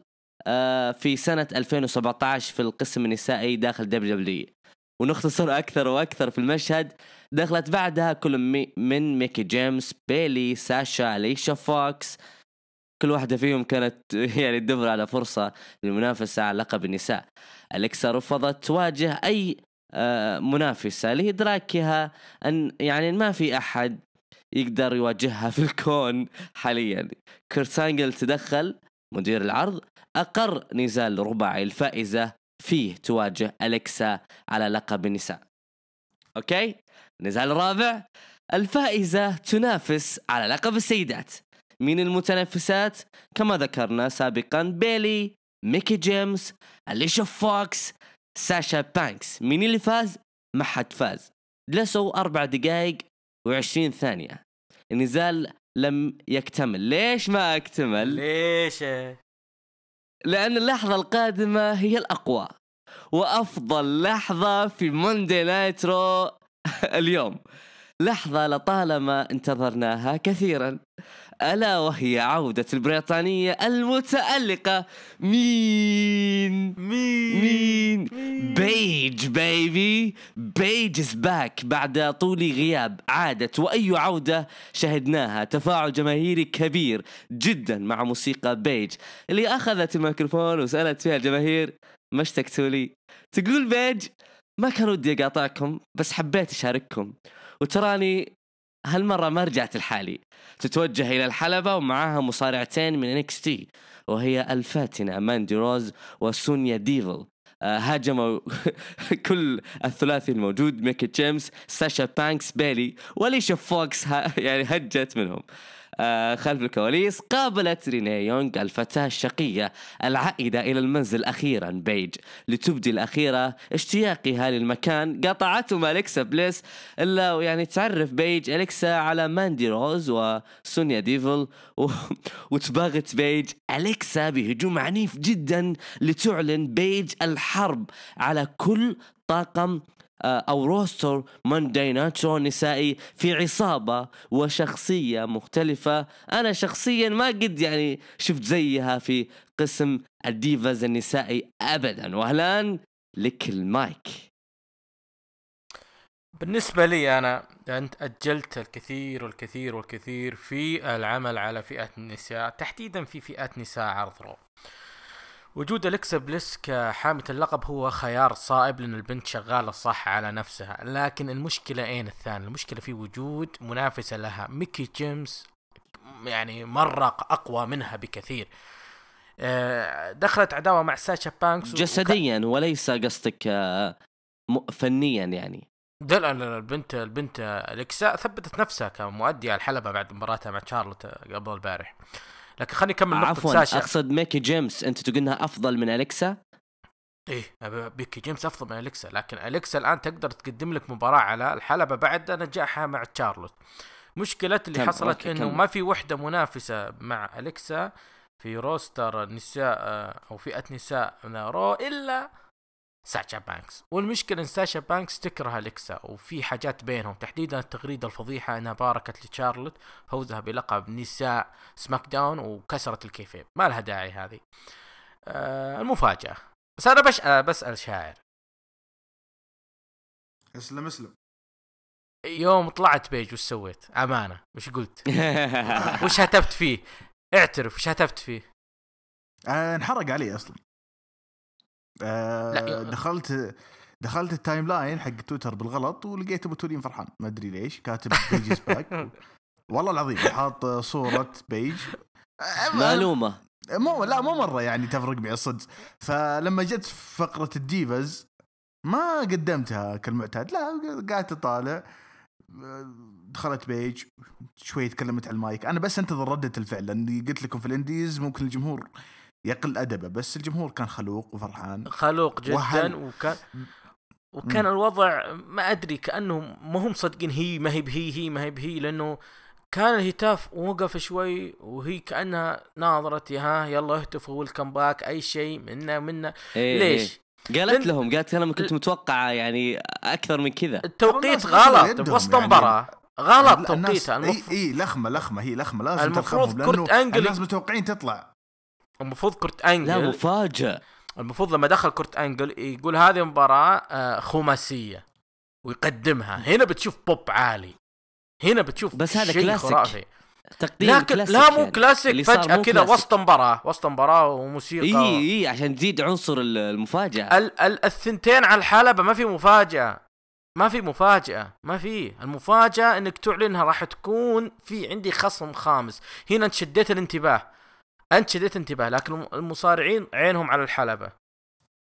في سنة ألفين وسبعة عشر في القسم النسائي داخل دبليو دبليو. ونختصر أكثر وأكثر في المشهد، دخلت بعدها كل مي من ميكي جيمس، بيلي، ساشا، أليشا فوكس، كل واحدة فيهم كانت يعني تدور على فرصة للمنافسة على لقب النساء. أليكسا رفضت تواجه أي منافسة لإدراكها أن يعني ما في أحد يقدر يواجهها في الكون حاليا. كرت أنجل تدخل مدير العرض، أقر نزال رباعي الفائزة فيه تواجه أليكسا على لقب النساء. أوكي. النزال الرابع، الفائزة تنافس على لقب السيدات. من المتنافسات كما ذكرنا سابقا بيلي، ميكي جيمس، أليشا فوكس، ساشا بانكس. من اللي فاز؟ ما حد فاز. جلسوا أربع دقائق وعشرين ثانية. النزال لم يكتمل. ليش ما اكتمل؟ ليش؟ لأن اللحظة القادمة هي الأقوى وأفضل لحظة في موندي نايترو اليوم. لحظة لطالما انتظرناها كثيرا، ألا وهي عودة البريطانية المتألقة. مين مين مين بيج بيبي. بيج is back بعد طول غياب. عادت، وأي عودة شهدناها تفاعل جماهيري كبير جدا مع موسيقى بيج اللي أخذت الميكروفون وسألت فيها الجماهير ما اشتقتوا لي. تقول بيج ما كان ودي أقاطعكم بس حبيت أشارككم، وتراني هالمرة ما رجعت الحالي. تتوجه إلى الحلبة ومعها مصارعتين من إن إكس تي وهي الفاتنة ماندي روز وسونيا ديفل. آه هاجموا كل الثلاثي الموجود، ميكي جيمس، ساشا بانكس، بيلي وليشا فوكس يعني هجت منهم. آه خلف الكواليس قابلت ريني يونغ الفتاة الشقية العائدة إلى المنزل أخيرا بيج لتبدي الأخيرة اشتياقها للمكان. قطعتهم أليكسا بليس، إلا يعني تعرف بيج أليكسا على ماندي روز وسونيا ديفل و... وتباغت بيج أليكسا بهجوم عنيف جدا لتعلن بيج الحرب على كل طاقم أو روستر موندي نايترو النسائي في عصابة وشخصية مختلفة. أنا شخصيا ما قد يعني شفت زيها في قسم الديفاز النسائي أبدا. وهلان لك المايك. بالنسبة لي أنا أنت أجلت الكثير والكثير والكثير في العمل على فئة النساء، تحديدا في فئة نساء عرض رو. وجود أليكسا بليس كحامة اللقب هو خيار صائب لأن البنت شغالة صح على نفسها، لكن المشكلة أين الثاني؟ المشكلة في وجود منافسة لها. ميكي جيمس يعني مرة أقوى منها بكثير. دخلت عداوة مع ساشا بانكس جسديا وك... وليس قصدك فنيا يعني. دل البنت البنت أليكسا ثبتت نفسها كمؤدية الحلبة بعد مباراتها مع شارلوت قبل البارح. لكن خليني أكمل نقطة عفواً ساشا. أقصد ميكي جيمس أنت تقول إنها أفضل من أليكسا؟ إيه ميكي جيمس أفضل من أليكسا، لكن أليكسا الآن تقدر تقدم لك مباراة على الحلبة بعد نجاحها مع شارلوت. مشكلة اللي حصلت إنه ما في وحدة منافسة مع أليكسا في روستر النساء أو فئة نساء رو إلا ساشا بانكس. والمشكلة إن ساشا بانكس تكره أليكسا وفي حاجات بينهم، تحديدا التغريدة الفضيحة أنها باركت لشارلوت فوزها بلقب نساء سماك داون وكسرت الكيفين. ما لها داعي هذه. آه المفاجأة. بس أنا بش بسأل شاعر. اسلم اسلم. يوم طلعت بيج وش سويت؟ أمانة وش قلت؟ وش هتفت فيه؟ اعترف وش هتفت فيه؟ آه انحرق علي أصلا. آه دخلت دخلت التايم لاين حق تويتر بالغلط ولقيت ابو تولين فرحان ما ادري ليش كاتب بيجز باك. والله العظيم حاط صورة بيج معلومة مو لا مو مرة يعني تفرق معي الصدق. فلما جت فقرة الديفز ما قدمتها كالمعتاد، لا قاعد اطالع. دخلت بيج شوي تكلمت على المايك. انا بس انتظر ردة الفعل لاني قلت لكم في الانديز ممكن الجمهور يقل أدبه، بس الجمهور كان خلوق وفرحان خلوق جدا وحل... وكان وكان م. الوضع ما أدري كأنه ما هم صدقين هي ما هي بهي هي ما هي بهي، لأنه كان الهتاف وقف شوي وهي كأنها ناظرت ها يلا اهتفوا والكمباك أي شيء منا منا إيه ليش إيه. قالت لن... لهم قالت أنا كنت متوقعة يعني أكثر من كذا. التوقيت غلط وسط مباراة يعني غلط توقيتها. المف... إيه لخمة لخمة هي لخمة لازم المفروض كورت أنجل الناس متوقعين تطلع. المفروض كورت أنجل لا مفاجأة. المفروض لما دخل كورت أنجل يقول هذه مباراة خماسية ويقدمها. هنا بتشوف بوب عالي، هنا بتشوف بس هذا كلاسيك تقديم لكن كلاسيك. لا مو يعني. كلاسيك فجأة كذا وسط مباراة وسط مباراة وموسيقى. إيه إيه عشان تزيد عنصر المفاجأة. ال- ال- الثنتين على الحلبة ما في مفاجأة ما في مفاجأة ما في المفاجأة انك تعلنها راح تكون في عندي خصم خامس. هنا انت شديت الانتباه انت شديت انتباه لكن المصارعين عينهم على الحلبة.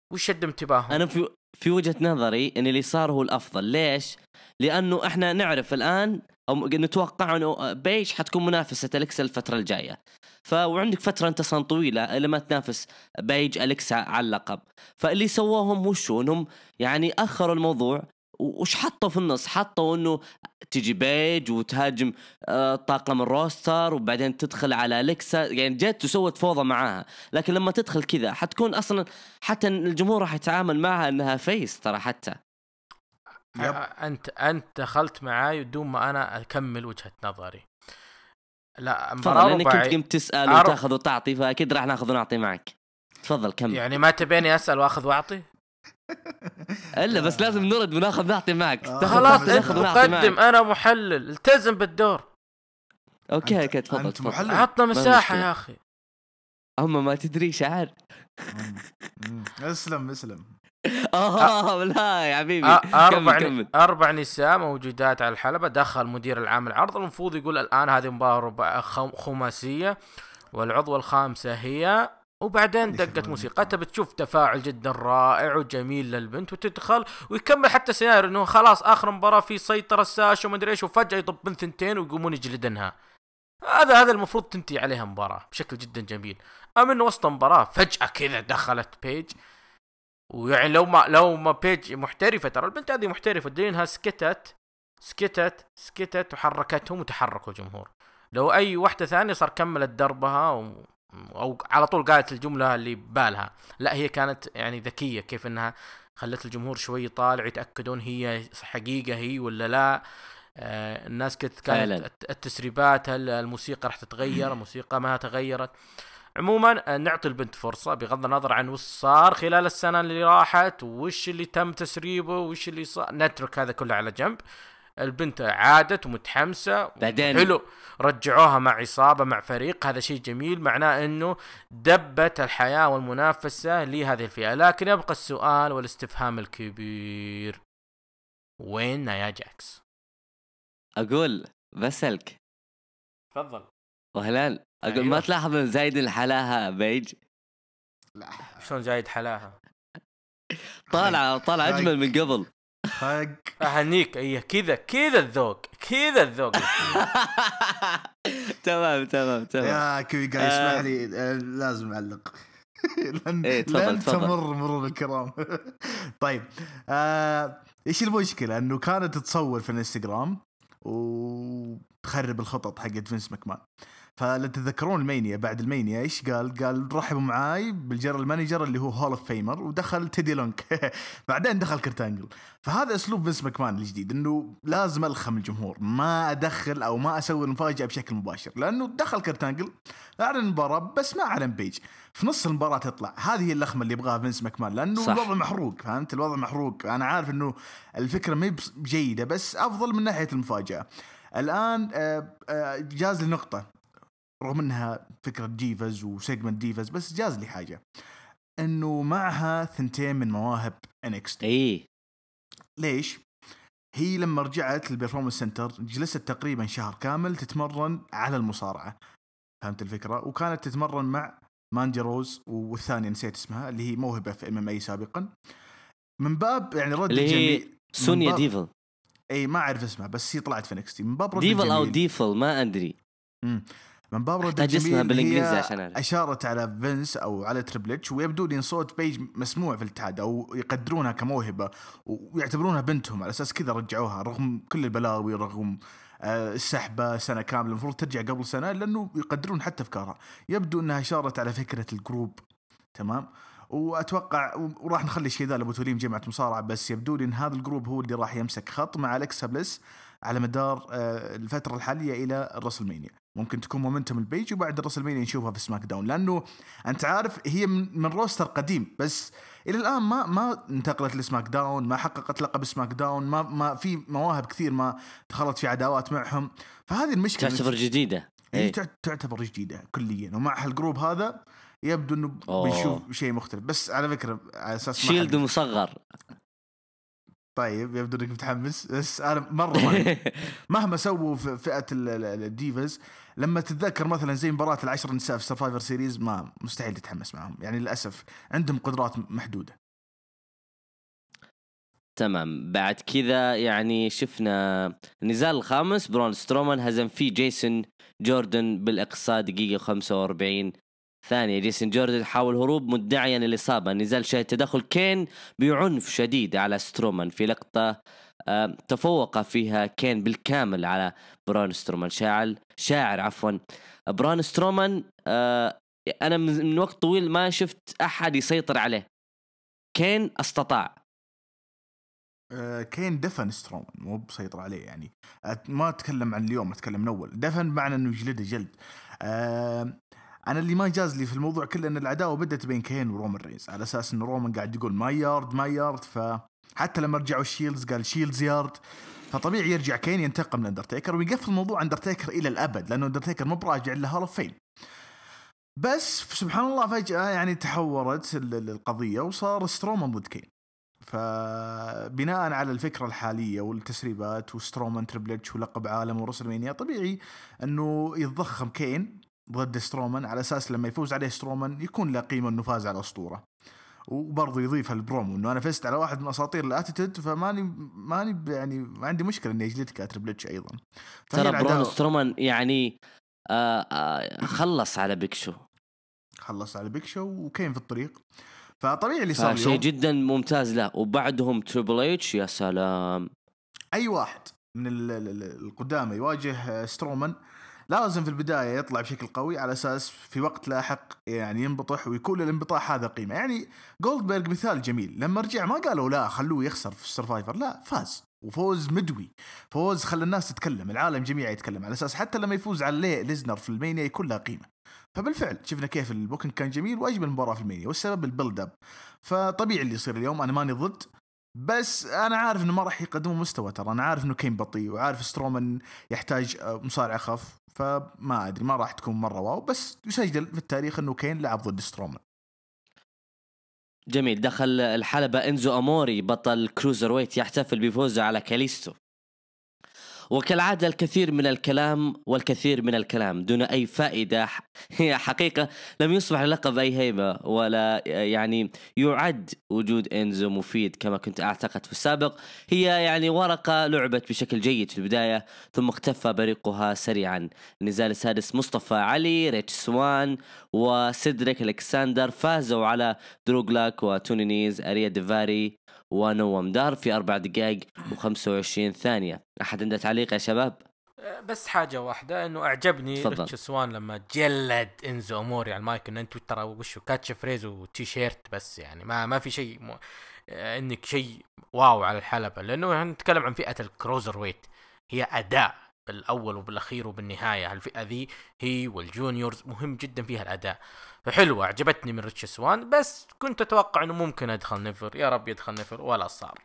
وش شد انتباههم؟ انا في في وجهة نظري ان اللي صار هو الافضل. ليش؟ لانه احنا نعرف الان او نتوقع انه بيج حتكون منافسة اليكسا الفترة الجاية، فوعندك فترة انت صار طويلة لما تنافس بيج اليكسا على اللقب. فاللي سووهم وشو انهم يعني اخروا الموضوع. وش حطوا في النص؟ حطوا انه تيجي بيج وتهاجم آه طاقم الروستر وبعدين تدخل على اليكسا، يعني جت وسوت فوضى معاها. لكن لما تدخل كذا حتكون اصلا حتى الجمهور راح يتعامل معها انها فيس ترى. حتى يب. انت انت دخلت معاي بدون ما انا اكمل وجهة نظري. لا تفضل، لانك كنت قمت تسال أرب... وتاخذ وتعطي، فاكيد راح ناخذ ونعطي معك. تفضل كمل. يعني ما تبيني اسال واخذ واعطي؟ الا بس لازم نرد وناخذ نعطي معك. خلاص انت مقدم، انا محلل، التزم بالدور. اوكي اوكي تفضل تفضل. عطنا مساحه يا اخي. اما ما تدري شعر. اسلم اسلم. اه لا يا حبيبي. أربع, كمل. أربع نساء موجودات على الحلبة. دخل مدير العام العرض، المفروض يقول الآن هذه مباراة خماسية والعضوة الخامسة هي، وبعدين دقت موسيقى. انت بتشوف تفاعل جدا رائع وجميل للبنت، وتدخل ويكمل حتى سيناريو انه خلاص اخر مباراة في سيطرة الساشة وما ادري ايش، وفجأة يطبن ثنتين ويقومون يجلدنها. هذا هذا المفروض تنتهي عليها مباراة بشكل جدا جميل. اما انه وسط مباراة فجأة كذا دخلت بيج، ويعني لو ما لو ما بيج محترفة، ترى البنت هذه محترفة، دينها سكتت سكتت سكتت وحركتهم وتحركوا الجمهور. لو اي واحدة ثانية صار كملت دربها و... او على طول قالت الجملة اللي بالها. لا هي كانت يعني ذكية كيف انها خلت الجمهور شوي يطالع يتأكدون هي حقيقة هي ولا لا. آه الناس كانت التسريبات، هل الموسيقى راح تتغير، الموسيقى ما تغيرت. عموما نعطي البنت فرصة بغض النظر عن وش صار خلال السنة اللي راحت وش اللي تم تسريبه وش اللي صار، نترك هذا كله على جنب. البنت عادت ومتحمسة بعدين حلو، رجعوها مع عصابة مع فريق، هذا شيء جميل، معناه انه دبت الحياة والمنافسة لهذه الفئة. لكن يبقى السؤال والاستفهام الكبير، وين نايا جاكس؟ اقول بسألك. تفضل. وهلال اقول أيوة. ما تلاحظ ان زايد الحلاها بيج؟ لا شلون زايد حلاها؟ طالع طالع اجمل من قبل. حق اهنيك. ايه كذا كذا الذوق كذا الذوق. تمام تمام تمام يا كوي قاعد اسمح لي لازم اعلق. لن إيه لن تمر مرور الكرام. طيب آه، ايش المشكلة؟ انه كانت تصور في الانستغرام وتخرب الخطط حقت فينس ماكمان. فلا تتذكرون المانيا، بعد المانيا ايش قال؟ قال رحبوا معاي بالجنرال مانجر اللي هو هول اوف فيمر، ودخل تيدي لونك. بعدين دخل كرتانجل. فهذا اسلوب فينس ماكمان الجديد، انه لازم الخم الجمهور، ما ادخل او ما اسوي المفاجاه بشكل مباشر. لانه دخل كرتانجل اعلن المباراه بس ما اعلن بيج، في نص المباراه تطلع. هذه اللخمه اللي يبغاها فينس ماكمان، لانه صح. الوضع محروق، فهمت؟ الوضع محروق. انا عارف انه الفكره ما جيده بس افضل من ناحيه المفاجاه. الان جاز لي نقطه، رغم انها فكرة ديفز وسيجمنت ديفز، بس جاز لي حاجة انه معها ثنتين من مواهب إن إكس تي. ايه ليش؟ هي لما رجعت للبرفورمانس سنتر جلست تقريبا شهر كامل تتمرن على المصارعة، فهمت الفكرة؟ وكانت تتمرن مع ماندي روز والثانية نسيت اسمها اللي هي موهبة في ام ام اي سابقا، من باب يعني رد الجميل. سونيا باب... ديفل. اي ما اعرف اسمها بس هي طلعت في إن إكس تي من باب رد ديفل الجميل. او ديفل ما ادري. امم من باب رد الجميل هي أشارت على فينس أو على تريبل إتش، ويبدو لي صوت بيج مسموع في الاتحاد أو يقدرونها كموهبة ويعتبرونها بنتهم، على أساس كذا رجعوها رغم كل البلاوي، رغم السحبة سنة كاملة المفروض ترجع قبل سنة، لأنه يقدرون حتى أفكارها. يبدو أنها أشارت على فكرة الجروب، تمام؟ وأتوقع وراح نخلي شيء ذا لأبو توليم جماعة مصارعة، بس يبدو لي أن هذا الجروب هو اللي راح يمسك خط مع أليكسا بليس على مدار الفترة الحالية إلى الرسلمانيا. ممكن تكون مومنتم البيج وبعد الرسلمانيا نشوفها في سماك داون، لأنه أنت عارف هي من, من روستر قديم بس إلى الآن ما ما انتقلت لسماك داون، ما حققت لقب سماك داون، ما ما في مواهب كثير ما دخلت في عداوات معهم. فهذه المشكلة تعتبر جديدة. هي تعتبر جديدة كليا، ومع هالجروب هذا يبدو إنه بنشوف شيء مختلف. بس على فكرة على أساس شيلد مصغر. طيب يبدو انك متحمس، بس انا مره ما مهما سووا في فئه الديفز، لما تتذكر مثلا زي مباراه العشر نساء في سرفايفر سيريز ما مستحيل تتحمس معهم، يعني للاسف عندهم قدرات محدوده. تمام. بعد كذا يعني شفنا النزال الخامس، برون سترومان هزم فيه جيسون جوردن بالإقصاء دقيقة خمسة وأربعين ثانية. جيسون جوردن حاول هروب مدعيا الإصابة. النزال شهد تدخل كين بعنف شديد على سترومان في لقطة آه تفوق فيها كين بالكامل على برون سترومان. شاعر شاعر عفوا برون سترومان آه أنا من وقت طويل ما شفت أحد يسيطر عليه. كين استطاع. آه كين دفن سترومان، مو بسيطر عليه يعني. ما أتكلم عن اليوم، أتكلم من أول. دفن بمعنى أنه يجلده جلد. آه أنا اللي ما جاز لي في الموضوع كله أن العداوة بدأت بين كين ورومان رينز على أساس أن رومان قاعد يقول ما يارد ما يارد، فحتى لما رجعوا الشيلز قال شيلز يارد، فطبيعي يرجع كين ينتقم من أندرتيكر ويقفل الموضوع أندرتيكر إلى الأبد، لأنه أندرتيكر مو براجع إلا هول اوف فيم. بس سبحان الله فجأة يعني تحورت القضية وصار سترومان ضد كين. فبناء على الفكرة الحالية والتسريبات وسترومان تريبل اتش ولقب عالم ورسلمانيا، طبيعي أنه يتضخم كين ضد سترومان على أساس لما يفوز عليه سترومان يكون له قيمة أنه فاز على أسطورة. وبرضه يضيف البرومو أنه أنا فزت على واحد من أساطير الاتيتود، فماني ماني يعني ما عندي مشكلة أني أجلدك تريبل اتش أيضا. ترى برون سترومان يعني آه آه خلص على بيك شو خلص على بيك شو وكين في الطريق، فطبيعي اللي صار شيء جدا ممتاز له. وبعدهم تريبل اتش، يا سلام. اي واحد من القدامى يواجه سترومان لازم في البداية يطلع بشكل قوي على أساس في وقت لاحق يعني ينبطح ويكون الانبطاح هذا قيمة. يعني جولدبرغ مثال جميل، لما رجع ما قالوا لا خلوه يخسر في السرفايفر، لا فاز وفوز مدوي، فوز خلى الناس تتكلم، العالم جميع يتكلم على أساس حتى لما يفوز على ليزنر في المانيا يكون له قيمة. فبالفعل شفنا كيف البوكينج كان جميل واجمل مباراة في المانيا، والسبب البيلد اب. فطبيعي اللي يصير اليوم، أنا ماني ضد، بس أنا عارف إنه ما راح يقدموا مستوى. ترى أنا عارف إنه كين بطيء وعارف سترومان يحتاج مصارع خف، فما أدري ما راح تكون مرة واو، بس يسجل في التاريخ إنه كين لعب ضد سترومان. جميل. دخل الحلبة إنزو أموري بطل كروزر ويت يحتفل بفوزه على كاليستو، وكالعادة الكثير من الكلام والكثير من الكلام دون أي فائدة. هي حقيقة لم يصبح لقب أي هيبة، ولا يعني يعد وجود إنزو مفيد كما كنت أعتقد في السابق. هي يعني ورقة لعبت بشكل جيد في البداية ثم اختفى بريقها سريعا. النزال السادس، مصطفى علي، ريتش سوان وسيدريك ألكساندر فازوا على دروغلاك وتونينيز أريا ديفاري ونوام دار في أربع دقائق وخمسة وعشرين ثانية. أحد عنده تعليق يا شباب؟ بس حاجة واحدة، إنه أعجبني ريتش سوان لما جلد إنزو أموري على المايك، إنه أنتوا ترى وشو كاتش فريز وتيشيرت بس، يعني ما ما في شيء م... إنك شيء واو على الحلبة، لأنه نتكلم عن فئة الكروزر ويت، هي أداء بالأول وبالأخير وبالنهاية. الفئة ذي هي والجونيورز مهم جدا فيها الأداء، فحلوة عجبتني من ريتش سوان. بس كنت أتوقع إنه ممكن أدخل نفر، يا رب يدخل نفر، ولا صار.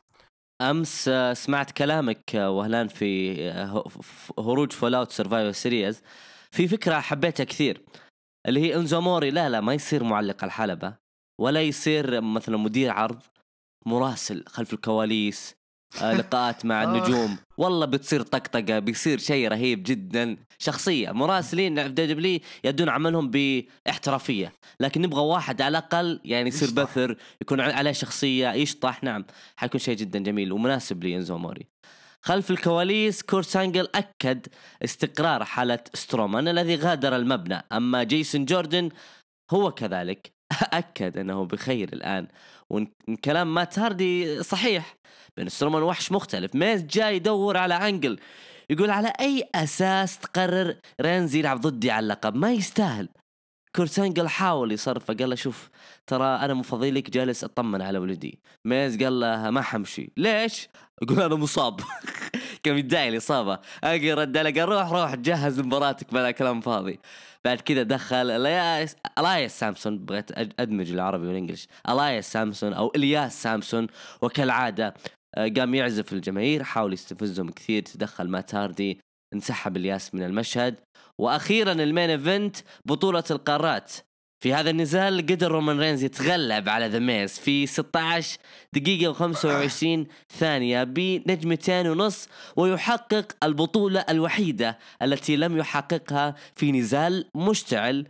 أمس سمعت كلامك وهلان في هروج فولاوت سيرفايفر سيريز، في فكرة حبيتها كثير اللي هي إنزو أموري لا لا ما يصير معلق الحلبة، ولا يصير مثلا مدير عرض، مراسل خلف الكواليس، لقاءات مع النجوم. والله بتصير طقطقة، بيصير شيء رهيب جدا. شخصية مراسلين دبليو يدون عملهم باحترافية، لكن نبغى واحد على الأقل يعني يصير بثر، يكون عليه شخصية، يشطح. نعم حيكون شيء جدا جميل ومناسب لإنزو أموري. خلف الكواليس كورت أنجل أكد استقرار حالة سترومان الذي غادر المبنى، أما جيسون جوردن هو كذلك أكد أنه بخير الآن. وكلام مات هاردي صحيح، بين سترومان وحش مختلف. ميز جاي يدور على أنجل، يقول على أي أساس تقرر رينز يلعب ضدي على اللقب؟ ما يستاهل. كورت أنجل حاول يصرف، قال له شوف ترى أنا مفضلك جالس أطمن على ولدي. ميز قال له ما حمشي. ليش؟ يقول أنا مصاب. كم يدعي الإصابة. أنجل رد له قال روح روح جهز مباراتك بلا كلام فاضي. بعد كذا دخل الياس الاياس سامسون، بغيت ادمج العربي والانجليش، الاياس سامسون او الياس سامسون، وكالعاده قام يعزف الجماهير، حاول يستفزهم كثير. تدخل مات هاردي، انسحب الياس من المشهد. واخيرا المين ايفنت، بطوله القارات. في هذا النزال قدر رومان رينز يتغلب على ذا ميز في ستة عشر دقيقة وخمسة وعشرين ثانية بنجمتين ونص، ويحقق البطولة الوحيدة التي لم يحققها في نزال مشتعل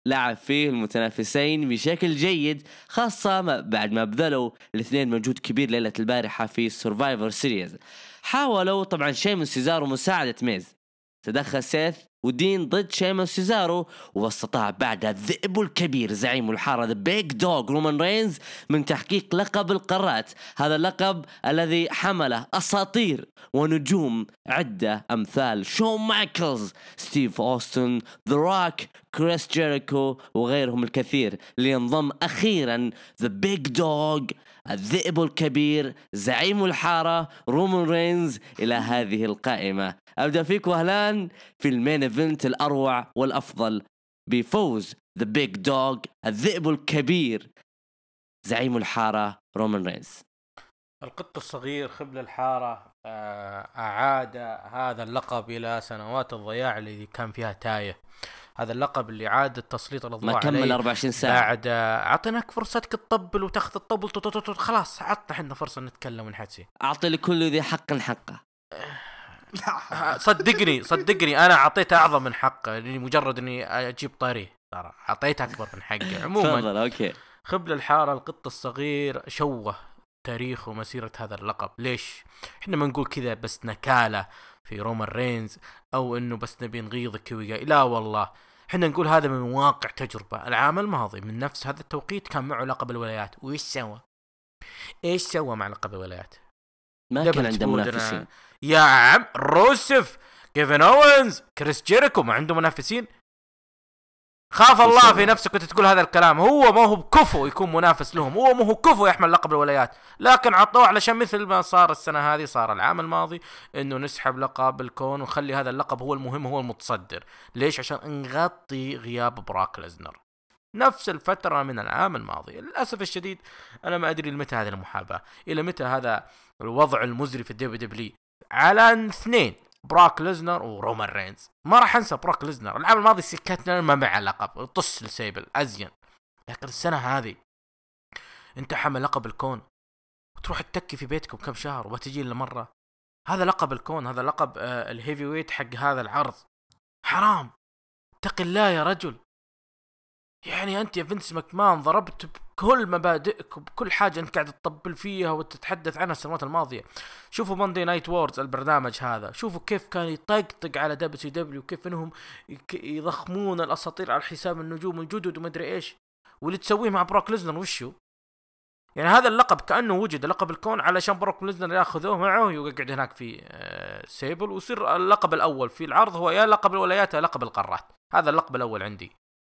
لعب فيه المتنافسين بشكل جيد، خاصة بعد ما بذلوا الاثنين مجهود كبير ليلة البارحة في سورفايفر سيريز. حاولوا طبعا شيمون سيزارو مساعدة ميز، تدخل سيث ودين ضد شيمون سيزارو، واستطاع بعد الذئب الكبير زعيم الحارة ذا بيج دوغ رومان رينز من تحقيق لقب القارات. هذا اللقب الذي حمله أساطير ونجوم عدة أمثال شون مايكلز، ستيف أوستن، ذا روك، كريس جيريكو وغيرهم الكثير، لينضم أخيرا ذا بيج دوغ الذئب الكبير زعيم الحارة رومان رينز إلى هذه القائمة. أبدأ فيك وهلان في المين ايفنت الأروع والأفضل بفوز ذا بيج دوغ الذئب الكبير زعيم الحارة رومان رينز. القط الصغير خبل الحارة أعاد هذا اللقب إلى سنوات الضياع اللي كان فيها تايه. هذا اللقب اللي عاد التسليط الأضواء ما كمل أربع وعشرين ساعة بعد أعطيناك فرصتك تطبل وتاخذ الطبل، خلاص عطنا حنا فرصة نتكلم ونحكي. أعطي لكل ذي حق حقه. صدقني صدقني أنا أعطيت أعظم من حقه، لأني مجرد إني أجيب طاريه ترى أعطيت أكبر من حقه. عموما أوكي. خبل الحارة القط الصغير شوه تاريخ ومسيرة هذا اللقب. ليش؟ إحنا ما نقول كذا بس نكالة في رومان رينز أو إنه بس نبي نغيظك ويا، لا والله إحنا نقول هذا من واقع تجربة. العام الماضي من نفس هذا التوقيت كان معه لقب الولايات، وإيش سوى؟ إيش سوى مع لقب الولايات؟ ما كان عنده منافسين يا عم. روسف، كيفن أوينز، كريس جيريكو ما عنده منافسين. خاف الله في نفسك كنت تقول هذا الكلام. هو ما هو بكفو يكون منافس لهم، هو ما هو كفو يحمل لقب الولايات، لكن عطوه علشان مثل ما صار السنة هذه صار العام الماضي انه نسحب لقب الكون ونخلي هذا اللقب هو المهم هو المتصدر. ليش؟ عشان نغطي غياب براك ليزنر نفس الفترة من العام الماضي. للأسف الشديد أنا ما أدري لمتى هذه المحاباة، إلى متى هذا الوضع المزري في الدبليو دبليو على اثنين براك ليزنر ورومان رينز. ما راح انسى براك ليزنر العام الماضي سكتنا ما مع لقب طس لسيبل ازين، لكن السنه هذه انت حمل لقب الكون وتروح تتكي في بيتكم كم شهر وبتجي لنا مره. هذا لقب الكون، هذا لقب آه الهيفي ويت حق هذا العرض. حرام، اتق الله يا رجل. يعني انت يا فينس ماكمان ضربت بكل مبادئك وبكل حاجه انت قاعد تطبل فيها وتتحدث عنها السنوات الماضيه. شوفوا ماندي نايت ووردز البرنامج هذا، شوفوا كيف كان يطقطق على دبليو سي دبليو، كيف انهم يضخمون الاساطير على حساب النجوم الجدد وما ادري ايش. واللي تسويه مع بروك ليزنر وشو؟ يعني هذا اللقب كانه وجد لقب الكون علشان بروك ليزنر ياخذوه معه ويقعد هناك في سيبل، ويصير اللقب الاول في العرض هو يا لقب الولايات يا لقب القارات. هذا اللقب الاول عندي.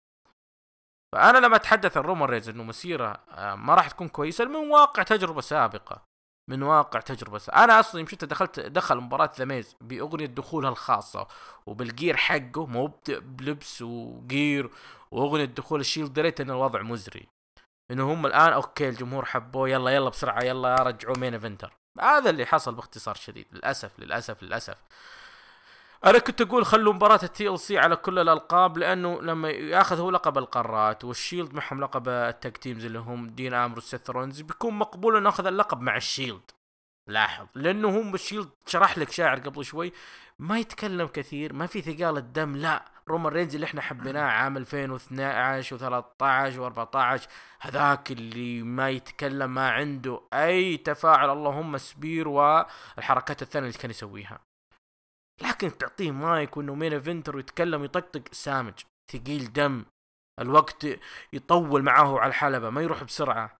فأنا لما أتحدث عن رومان رينز إنه مسيرة ما راح تكون كويسة من واقع تجربة سابقة، من واقع تجربة سابقة. أنا أصلاً مشيت دخلت دخل مباراة ذا ميز بأغنية دخولها الخاصة وبالجير حقه، مو بلبس وجير وأغنية دخول الشيلد. دريت إن الوضع مزري، إنه هم الآن أوكي الجمهور حبوه، يلا يلا بسرعة يلا رجعوا مين إيفنتر. هذا اللي حصل باختصار شديد. للأسف للأسف للأسف أنا كنت أقول خلوا مباراة التي ال سي على كل الألقاب، لأنه لما يأخذ هو لقب القارات والشيلد معهم لقب التاج تيمز اللي هم دين آمر وسيث رولينز، بيكون مقبول أن نأخذ اللقب مع الشيلد. لاحظ، لأنه هم بالشيلد شرح لك شاعر قبل شوي ما يتكلم كثير، ما في ثقال الدم. لا، رومان رينز اللي احنا حبيناه عام ألفين واثني عشر وثلاثة عشر وأربعة عشر، هذاك اللي ما يتكلم، ما عنده أي تفاعل، اللهم سبير والحركات الثانية اللي كان يسويها. لكن تعطيه مايك وانه مين ايفنتر ويتكلم يطقطق، سامج ثقيل دم، الوقت يطول معه على الحلبة ما يروح بسرعة.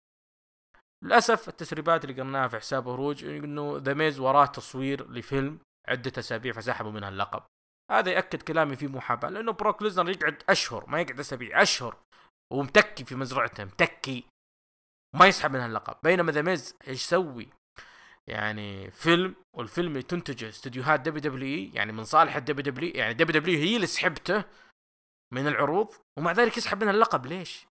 للأسف التسريبات اللي قلناها في حساب هروج انه ذا ميز وراه تصوير لفيلم عدة أسابيع فسحبوا منها اللقب. هذا يأكد كلامي في محاباة، لأنه بروك ليزنر يقعد أشهر، ما يقعد أسابيع، أشهر ومتكي في مزرعته، متكي ما يسحب منها اللقب. بينما ذا ميز ايش سوي؟ يعني فيلم، والفيلم اللي تنتجه استديوهات دبليو دبليو اي، يعني من صالح الدبليو دبليو اي، يعني دبليو دبليو هي اللي سحبته من العروض ومع ذلك يسحب منها اللقب. ليش؟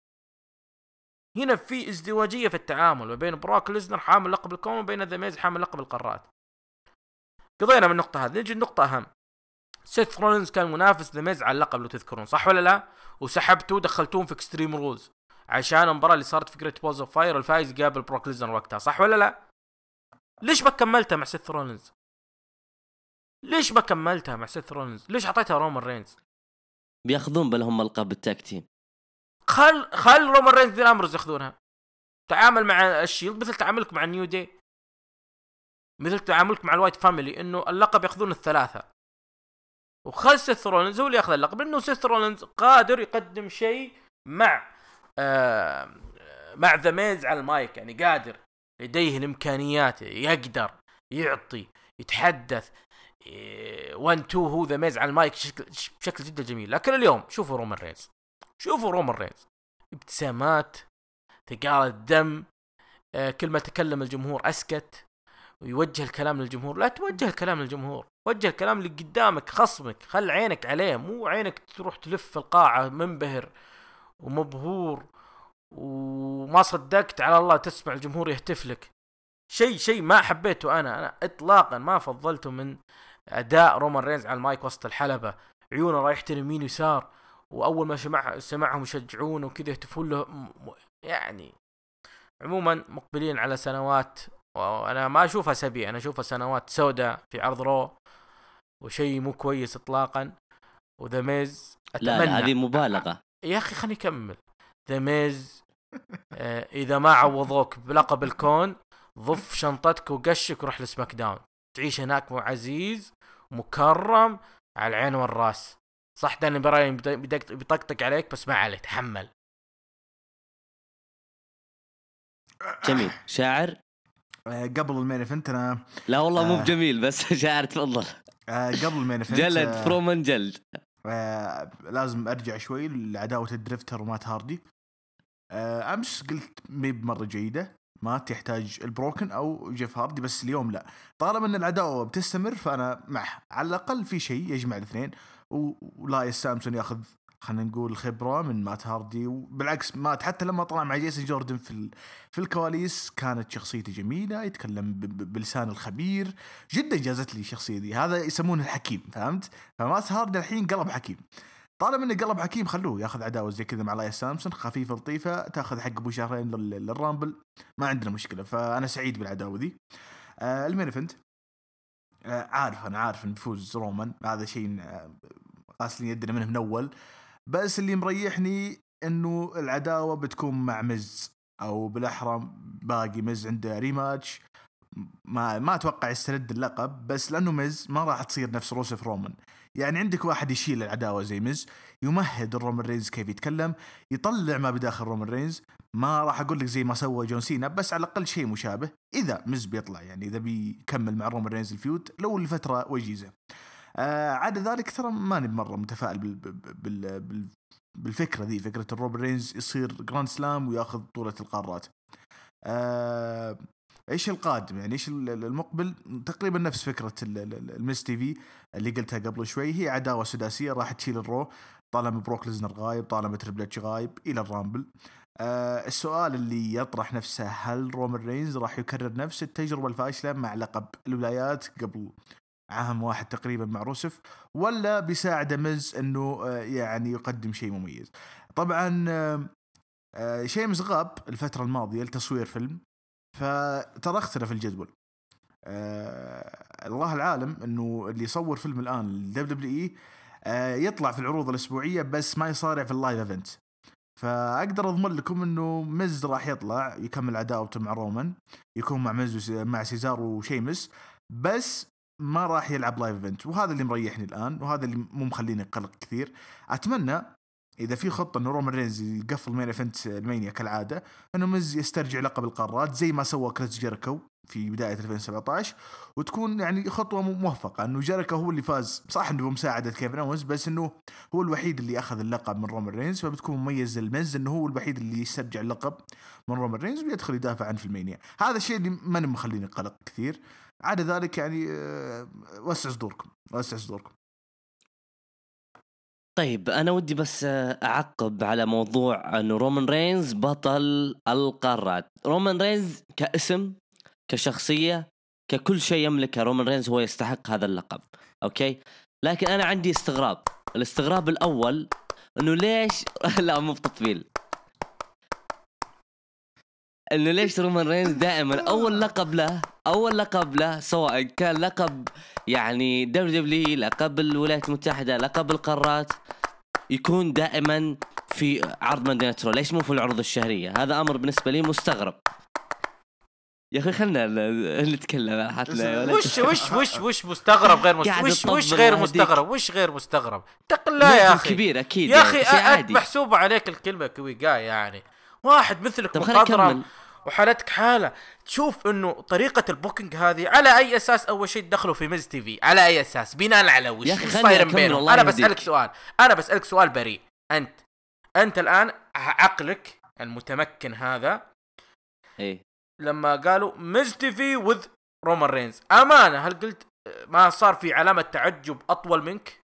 هنا في ازدواجية في التعامل ما بين بروك ليزنر حامل لقب الكون وبين ذا ميز حامل لقب القارات. قضينا من النقطة هذه، نجي النقطة أهم. سيث رولينز كان منافس ذا ميز على اللقب لو تذكرون، صح ولا لا؟ وسحبتوه ودخلتوهم في اكستريم رولز عشان المباراة اللي صارت في جريت بولز اوف فاير، الفايز قابل بروك ليزنر وقتها، صح ولا لا؟ ليش ما كملتها مع سيث رولينز؟ ليش ما كملتها مع سيث رولينز؟ ليش عطيتها رومان رينز؟ بياخذون بلهم لقب التاج تيم. خل خل رومان رينز دي الامرز ياخذونها. تعامل مع الشيلد مثل تعاملك مع النيو دي، مثل تعاملك مع الوايت فاميلي، انه اللقب ياخذون الثلاثه. وخل سيث رولينز هو اللي ياخذ اللقب، لانه سيث رولينز قادر يقدم شيء مع آه مع ذا ميز على المايك، يعني قادر، لديه الامكانيات، يقدر يعطي، يتحدث واحد اثنين هو ذا ميز على المايك بشكل جدا جميل. لكن اليوم شوفوا رومان رينز، شوفوا رومان رينز ابتسامات، ثقال الدم، آه كل ما تكلم الجمهور اسكت ويوجه الكلام للجمهور. لا توجه الكلام للجمهور، وجه الكلام اللي قدامك خصمك، خل عينك عليه، مو عينك تروح تلف القاعة منبهر ومبهور وما صدقت على الله تسمع الجمهور يهتف لك. شيء شيء ما حبيته انا انا اطلاقا ما فضلته من اداء رومان رينز على المايك وسط الحلبة. عيونه رايحة يمين يسار، واول ما سمع سمعهم يشجعونه وكذا يهتفون له. يعني عموما مقبلين على سنوات، وانا ما اشوفها سبي، انا اشوفها سنوات سوداء في عرض رو، وشيء مو كويس اطلاقا. وذا ميز لا لا هذه مبالغة يا اخي، خليني اكمل. ذا ميز آه اذا ما عوضوك بلقب الكون، ضف شنطتك وقشك وروح لسماك داون، تعيش هناك معزيز مكرم على العين والراس. صح داني براين بيطقطق عليك، بس ما عليه، تحمل. جميل. شاعر قبل المين ايفنت انا لا والله مو بجميل، بس شاعر تفضل. قبل المين ايفنت جلد فرومان جلد. لازم ارجع شوي لعداوة الدريفتر ومات هاردي. امس قلت ميب مرة جيدة، ما تحتاج البروكن او جيف هاردي، بس اليوم لا، طالما ان العداوة بتستمر فانا معه. على الاقل في شيء يجمع الاثنين، ولا سامسون ياخذ خلينا نقول خبرة من مات هاردي. وبالعكس مات حتى لما طلع مع جيسون جوردن في في الكواليس كانت شخصيته جميلة، يتكلم بلسان الخبير جدا، جازت لي الشخصية دي. هذا يسمونه الحكيم، فهمت؟ فمات هاردي الحين قلب حكيم. طالما انه قلب حكيم خلوه ياخذ عداوة زي كذا مع لايا سامسون، خفيفة لطيفة، تاخذ حق ابو شهرين للرامبل، ما عندنا مشكلة. فانا سعيد بالعداوة دي. آه المين ايفنت آه عارف انا عارف ان بفوز رومان، هذا شيء آه غاسلين يدنا منه من اول، بس اللي مريحني انه العداوة بتكون مع مز، او بالاحرى باقي مز عنده ريماتش. ما ما اتوقع يسترد اللقب، بس لانه مز ما راح تصير نفس روسف رومان. يعني عندك واحد يشيل العداوة زي مز، يمهد الرومان رينز كيف يتكلم، يطلع ما بداخل رومان رينز. ما راح اقول لك زي ما سوى جون سينا، بس على الاقل شيء مشابه اذا مز بيطلع، يعني اذا بيكمل مع رومان رينز الفيود لو لفترة وجيزة. آه عدا ذلك ترى ماني مرة متفائل بال بال بال بالفكرة ذي، فكرة الرومان رينز يصير جراند سلام وياخذ بطولة القارات. آه ايش القادم؟ يعني ايش المقبل؟ تقريبا نفس فكرة الميس تي في اللي قلتها قبل شوي، هي عداوة سداسية راح تشيل الرو طالما بروك ليزنر غايب، طالما تريبل اتش غايب الى الرامبل. آه السؤال اللي يطرح نفسه، هل رومان رينز راح يكرر نفس التجربة الفاشلة مع لقب الولايات قبل عام واحد تقريبا مع روسف، ولا بيساعد مز انه آه يعني يقدم شيء مميز؟ طبعا آه شيمس غاب الفترة الماضية لتصوير فيلم، فترى اختلف الجدول. آه الله العالم انه اللي يصور فيلم الان الدبليو دبليو اي آه يطلع في العروض الاسبوعيه بس ما يصارع في اللايف ايفنت. فاقدر اضمن لكم انه مز راح يطلع يكمل عداوته مع رومان، يكون مع مز مع سيزار وشيمس، بس ما راح يلعب لايف ايفنت. وهذا اللي مريحني الان، وهذا اللي مو مخليني قلق كثير. اتمنى إذا في خطة إنه رومان رينز يقفل مين إيفنت المانيا كالعادة، إنه مز يسترجع لقب القارات زي ما سوى كريس جيريكو في بداية ألفين وسبعة عشر، وتكون يعني خطوة موفقة. إنه جيريكو هو اللي فاز صح إنه بمساعدة كيفن أوينز، بس إنه هو الوحيد اللي أخذ اللقب من رومان رينز، فبتكون مميز المز إنه هو الوحيد اللي يسترجع اللقب من رومان رينز ويدخل يدافع عنه في المانيا. هذا الشيء اللي ما مخليني قلق كثير. عدا ذلك يعني وسع صدوركم وسع صدوركم. طيب أنا ودي بس أعقب على موضوع أنه رومان رينز بطل القارات. رومان رينز كاسم كشخصية ككل شيء يملكه رومان رينز هو يستحق هذا اللقب، أوكي؟ لكن أنا عندي استغراب. الاستغراب الأول أنه ليش لا مو بتطبيل انه ليش رومان رينز دائما اول لقب له اول لقب له سواء كان لقب يعني دبليو دبليو، لقب الولايات المتحدة، لقب القارات، يكون دائما في عرض ماندي نايت رو؟ ليش مو في العروض الشهريه؟ هذا امر بالنسبه لي مستغرب يا اخي. خلنا نتكلم حتى وش وش وش وش مستغرب غير مستغرب وش وش غير مستغرب وش غير مستغرب تقل لا يا اخي كبير اكيد يا اخي عادي. محسوبه عليك الكلمه كوي جاي يعني واحد مثلك مخضرم وحالتك حاله تشوف انه طريقه البوكينج هذه على اي اساس؟ اول شيء دخلوا في ميز تي في على اي اساس؟ بناء على وش صاير بينهم؟ انا بسالك سؤال انا بسالك سؤال بريء. انت انت الان عقلك المتمكن هذا ايه لما قالوا ميز تي في وذ رومان رينز امانه هل قلت ما صار في علامه تعجب اطول منك؟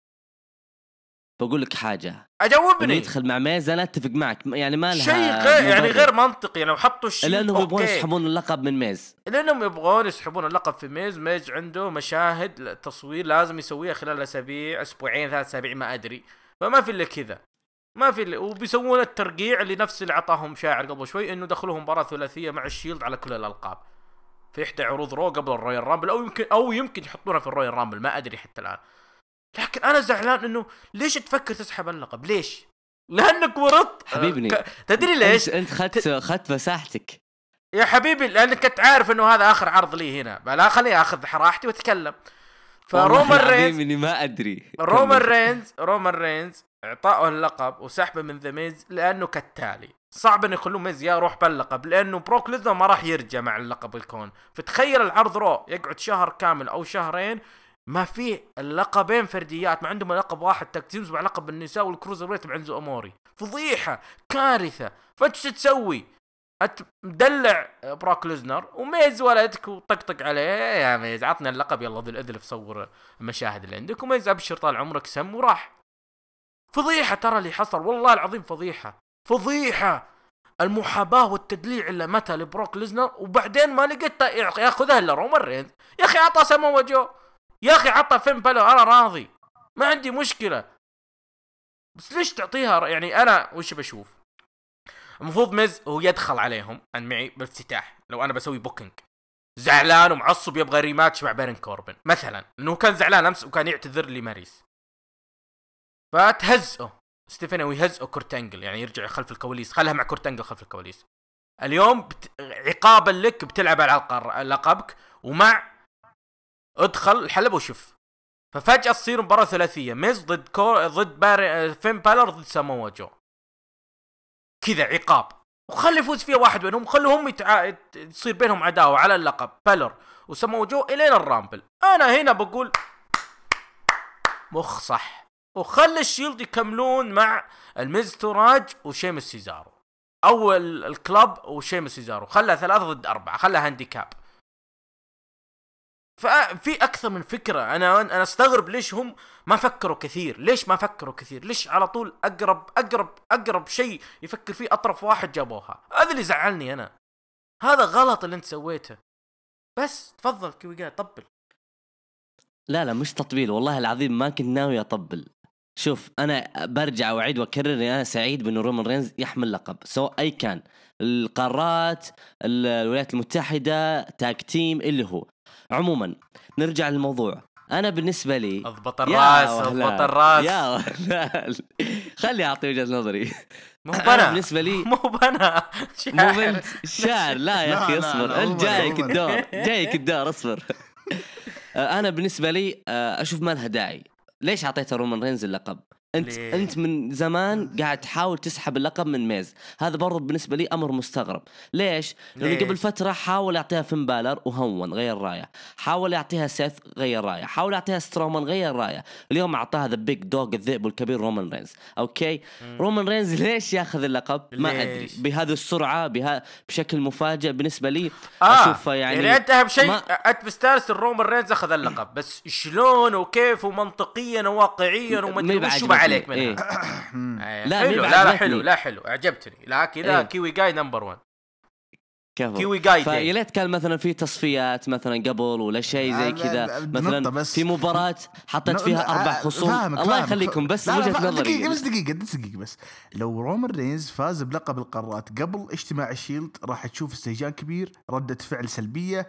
بقول لك حاجه اجاوبني. يدخل مع ميز انا اتفق معك يعني ما لها شيء غير يعني غير منطقي لو حطوا الشيء لانهم يبغون يسحبون اللقب من ميز لانهم يبغون يسحبون اللقب في ميز. ميز عنده مشاهد تصوير لازم يسويها خلال اسابيع اسبوعين ثلاث اسابيع ما ادري فما في الا كذا ما في اللي وبيسوون الترقيع اللي نفس اللي عطاهم شاعر قبل شوي انه دخلوهم مباراه ثلاثيه مع الشيلد على كل الالقاب في احدى عروض رو قبل الرويال رامبل او يمكن او يمكن يحطونها في الرويال رامبل ما ادري حتى الان. لكن انا زعلان انه ليش تفكر تسحب اللقب؟ ليش؟ لانك ورطت حبيبني. ك... تدري ليش انت خدت خدت مساحتك يا حبيبي لانك تعرف انه هذا اخر عرض لي هنا بلا خليني اخذ راحتي واتكلم. فرومان رينز اني ما ادري رومان رينز رومان رينز اعطائه اللقب وسحبه من ذا ميز لانه كالتالي صعب ان يخلوه ميز يا روح باللقب لانه بروك ليزنر ما راح يرجع مع اللقب الكون. فتخيل العرض رو يقعد شهر كامل او شهرين ما فيه اللقبين فرديات ما عندهم لقب واحد تكتيمز مع لقب النساء والكروزر ويت مع انزو اموري فضيحه كارثه. فانت شو تسوي؟ مدلع بروك ليزنر وميز ولدك وطقطق عليه يا ميز عطنا اللقب يلا ذي الاذل صور المشاهد اللي عندك وميز ابشر طال عمرك سم وراح. فضيحه ترى اللي حصل والله العظيم فضيحه فضيحه. المحاباه والتدليع اللي متى لبروك ليزنر وبعدين ما لقيت ياخذها الا رومان رينز. يا اخي عطى سمو جو يا اخي عطى فين بلو انا راضي ما عندي مشكله بس ليش تعطيها؟ يعني انا وش بشوف المفروض ميز هو يدخل عليهم عن معي بالافتتاح لو انا بسوي بوكينج زعلان ومعصب يبغى ريماتش مع بارن كوربن مثلا انه كان زعلان امس وكان يعتذر لي ماريس فتهزئه ستيفن ويهزئه كورتانجل يعني يرجع خلف الكواليس خلها مع كورتانجل خلف الكواليس. اليوم بت... عقابا لك بتلعب على لقبك ومع ادخل الحلبة وشوف. ففجأة تصير مباراة ثلاثية ميز ضد كور ضد بار فين بالر ضد ساموا جو كذا عقاب وخلي يفوز فيها واحد منهم خلوهم يتع... تصير بينهم عداوة على اللقب بالر وساموا جو الين الرامبل. انا هنا بقول مخ صح وخلي الشيلد يكملون مع الميز توراج وشيمس سيزارو او الكلاب وشيمس سيزارو خلها ثلاثة ضد أربعة خلها هانديكاب. ففي اكثر من فكره انا انا استغرب ليش هم ما فكروا كثير ليش ما فكروا كثير ليش على طول اقرب اقرب اقرب شيء يفكر فيه اطرف واحد جابوها. هذا اللي زعلني انا هذا غلط اللي انت سويته. بس تفضل كيوي قاعد طبل. لا لا مش تطبيل والله العظيم ما كنت ناوي اطبل. شوف انا برجع واعيد واكرر اني انا سعيد بانه رومان رينز يحمل لقب سواء اي كان القارات الولايات المتحده تاج تيم اللي هو. عموما نرجع للموضوع. انا بالنسبه لي اضبط الراس اضبط الراس يا خلي اعطي وجهه نظري. مو بنا بالنسبه لي مو بنا مو بنت شعر لا يا اخي اصبر انت جايك الدور جايك الدور اصبر. انا بالنسبه لي اشوف ما لها داعي. ليش اعطيته رومان رينز اللقب؟ انت ليه؟ انت من زمان قاعد تحاول تسحب اللقب من ميز. هذا برضو بالنسبه لي امر مستغرب. ليش؟ لانه قبل فتره حاول يعطيها فين بالر وهون غير رايه حاول يعطيها سيث غير رايه حاول يعطيها سترومان غير رايه اليوم اعطاها ذا بيج دوغ الذئب الكبير رومان رينز. اوكي مم. رومان رينز ليش ياخذ اللقب ما ادري بهذه السرعه بها بشكل مفاجئ بالنسبه لي. آه. اشوفه يعني يعني انت اهم شيء ما... انت مستانس الرومان رينز اخذ اللقب بس شلون وكيف ومنطقيا وواقعيا وما ادري وش ما عليك منها. إيه. لا حلو لا لا حلو لا حلو اعجبتني لا كذا إيه؟ كيوي جاي نمبر واحد كيوي جاي فيا ليت كان مثلا في تصفيات مثلا قبل ولا شيء زي كذا مثلا في مباراة حطت فيها أربع خصوم الله يخليكم بس وجهة نظري دقيقة بس دقيقة دقيقة بس لو رومان رينز فاز بلقب القارات قبل اجتماع الشيلد راح تشوف استهجان كبير ردة فعل سلبية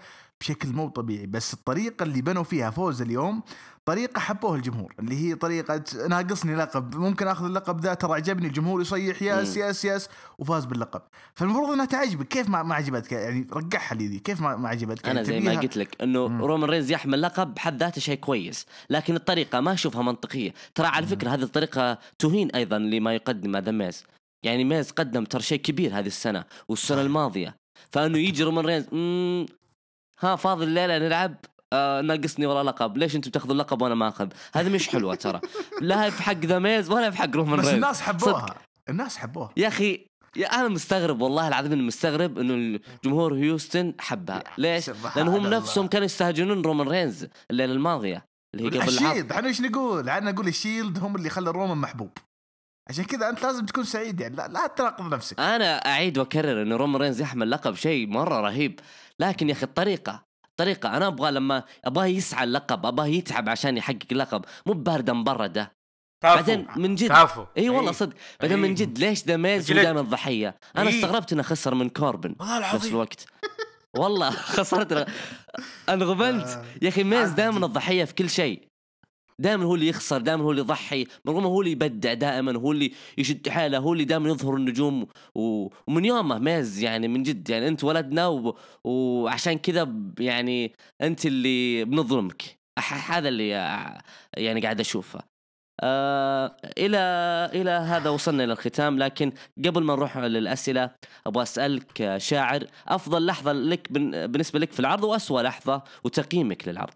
بشكل مو طبيعي، بس الطريقة اللي بنوا فيها فوز اليوم طريقة حبوها الجمهور، اللي هي طريقة ناقصني لقب، ممكن أخذ اللقب ذا، ترى عجبني، الجمهور يصيح ياس ياس ياس وفاز باللقب. فالمفروض أنها تعجبك. كيف ما ما عجبتك يعني؟ رجعها لي ذي، كيف ما ما عجبتك؟ أنا زي ما قلت لك إنه مم. رومان رينز يحمل لقب بحد ذاته شيء كويس، لكن الطريقة ما أشوفها منطقية. ترى على فكرة هذه الطريقة تهين أيضا لما يقدم هذا ميز. يعني ميز قدم ترى شيء كبير هذه السنة والسنة الماضية، فأنه يجي رومان رينز مم... ها فاضل الليلة نلعب، آه ناقصني ولا لقب، ليش انتم تاخذوا اللقب وانا ما اخذ؟ هذا مش حلوه ترى، لا في حق ذا ميز ولا في حق رومان رينز. بس الناس حبوها، الناس حبوها يا اخي. يا انا مستغرب والله العظيم، اني مستغرب انه الجمهور هيوستن حبها. ليش؟ لان هم نفسهم كانوا يستهجنون رومان رينز الليله الماضيه اللي هي قبل الشيلد. احنا ايش نقول؟ احنا نقول الشيلد هم اللي خلوا رومان محبوب، عشان كذا انت لازم تكون سعيد يعني، لا لا تراقب نفسك. انا اعيد واكرر انه رومان رينز يحمل لقب شيء مره رهيب، لكن يا اخي الطريقه طريقة أنا أبغى لما أبغى يسعى اللقب، أبغى يتعب عشان يحقق اللقب، مو باردة مبردة. بعدين من جد كافو. اي والله صدق. بعدين من جد ليش ذا ميز دائما الضحية؟ أنا إيه؟ استغربت إنه خسر من كوربن في نفس الوقت. والله خسرت أنا غبنت يا أخي. ميز دائما الضحية في كل شيء، دائما هو اللي يخسر، دائما هو اللي يضحي، رغم هو اللي يبدع دائما، هو اللي يشد حاله، هو اللي دائما يظهر النجوم. ومن يومه ميز يعني من جد يعني أنت ولدنا و... وعشان كذا يعني أنت اللي بنظلمك. هذا اللي يعني قاعد أشوفه. آه إلى إلى هذا وصلنا إلى الختام، لكن قبل ما نروح للأسئلة أبغى أسألك شاعر، أفضل لحظة لك بالنسبة لك في العرض وأسوأ لحظة وتقييمك للعرض.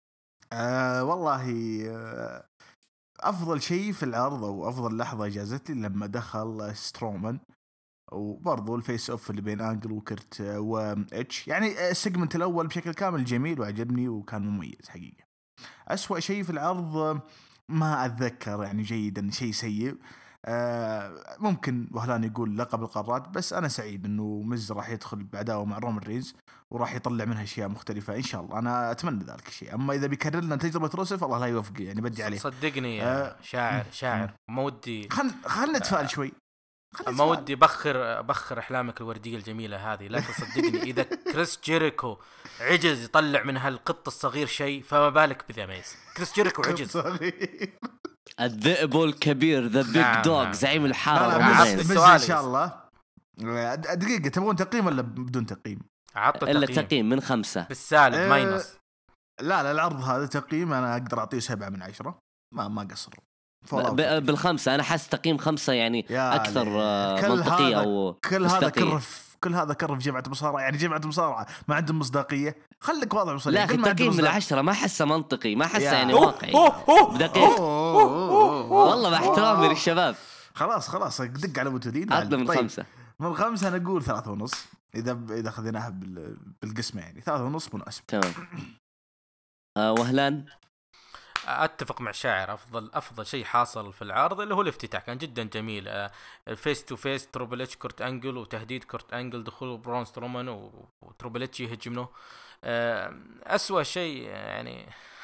آه والله آه أفضل شيء في العرض أو أفضل لحظة جازت لي لما دخل سترومان، وبرضو الفيس أوف اللي بين أنجل وكرت وإتش. يعني السيجمنت الأول بشكل كامل جميل وعجبني وكان مميز حقيقة. أسوأ شيء في العرض ما أتذكر يعني جيدا، شيء سيء. آه ممكن وهلان يقول لقب القارات، بس أنا سعيد إنه مز راح يدخل بعداوة مع رومان رينز وراح يطلع منها أشياء مختلفة إن شاء الله. أنا أتمنى ذلك الشيء. أما إذا بيكرر لنا تجربة روسف الله لا يوفق يعني، بدي عليه. صدقني يا آه شاعر شاعر ما ودي خل خلنا نتفائل آه شوي، ما ودي بخر بخر أحلامك الوردية الجميلة هذه، لكن صدقني إذا كريس جيريكو عجز يطلع من هالقط الصغير شيء، فما بالك بذا ميز. كريس جيريكو عجز. الذئب الكبير ذا بيج دوغ زعيم الحارة. إن شاء الله. دقيقة، تبغون تقييم ولا بدون تقييم؟ إلا تقييم من خمسة بالسالب أه ماينس. لا لا العرض هذا تقييم أنا أقدر أعطيه سبعة من عشرة، ما ما قصر بالخمسة. أنا حاسس تقييم خمسة يعني أكثر منطقية أو كل هذا كرف كل هذا كرف جماعة مصارعة يعني، جماعة مصارعة ما عندهم مصداقية. خليك واضح وصريح. لا التقييم من العشرة ما حسه منطقي، ما حسه يعني واقعي دقيق. والله باحترامي للشباب. خلاص خلاص دق على متولين. عطنا من خمسة. من خمسة أنا أقول ثلاثة ونص إذا إذا خذيناها بالقسمة يعني، ثلاثة ونص مناسب. تمام. أه وهلان اتفق مع الشاعر. افضل افضل شيء حاصل في العرض اللي هو الافتتاح، كان جدا جميل. الفيس تو فيس تروبل اتش كورت انجل، وتهديد كورت انجل دخول برون سترومان وتروبل اتش يهجمنه. اسوأ شيء يعني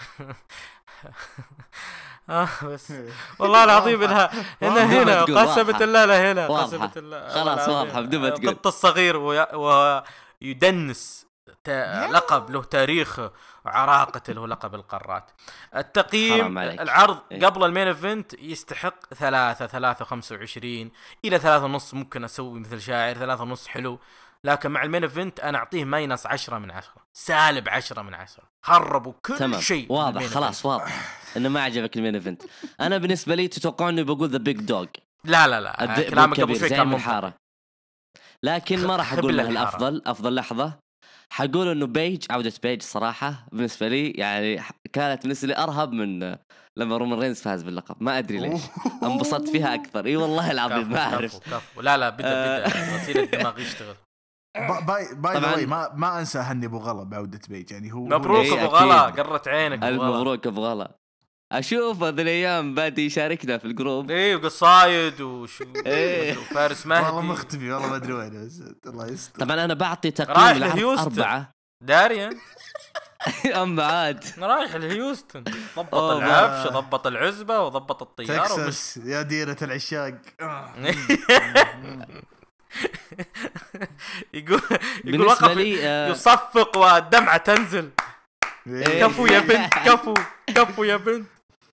آه بس والله العظيم انها هنا هنا قسمت الله لا هنا قسمت الله خلاص واضحه بدون ما تقول. القط الصغير ويدنس لقب له تاريخ وعراقة له لقب القارات. التقييم العرض قبل المين ايفنت يستحق ثلاثة ثلاثة خمسة وعشرين إلى ثلاثة ونص. ممكن أسوي مثل شاعر ثلاثة ونص حلو، لكن مع المين ايفنت أنا أعطيه ماينس عشرة من عشرة، سالب عشرة من عشرة. خربوا كل شيء. واضح خلاص واضح إنه ما عجبك المين ايفنت. أنا بالنسبة لي تتوقعون إني بقول ذا بيج دوغ. لا لا لا كلامك قبل شوي كان محارة، لكن ما راح أقول له الأفضل. أفضل لحظة حقول إنه بيج، عودة بيج صراحة بالنسبة لي يعني كانت بالنسبة لي أرهب من لما رومان رينز فاز باللقب. ما أدري ليش انبسطت فيها أكثر. إيه والله العظيم ما أعرف. لا لا بدأ بدأ غسيل الدماغ يشتغل. باي باي باي ما ما أنسى هني أبو غلا بعودة بيج يعني. هو مبروك أبو غلا، قرت عينك. ألف مبروك أبو غلا. أشوف هذه الأيام بادي يشاركنا في الجروب. إيه وقصايد وشو إيه وفارس مهدي. والله مختفي والله ما أدري وين بس الله يستر. طبعا أنا بعطي تقييم أربعة. داريان أما عاد رايح لهيوستن، ضبط العفش ضبط العزبة وضبط الطيارة تكساس يا ديرة العشاق. يقول يقول بالنسبة وقف لي آه، يصفق والدمعة تنزل. إيه. كفو يا بنت، كفو كفو يا بنت.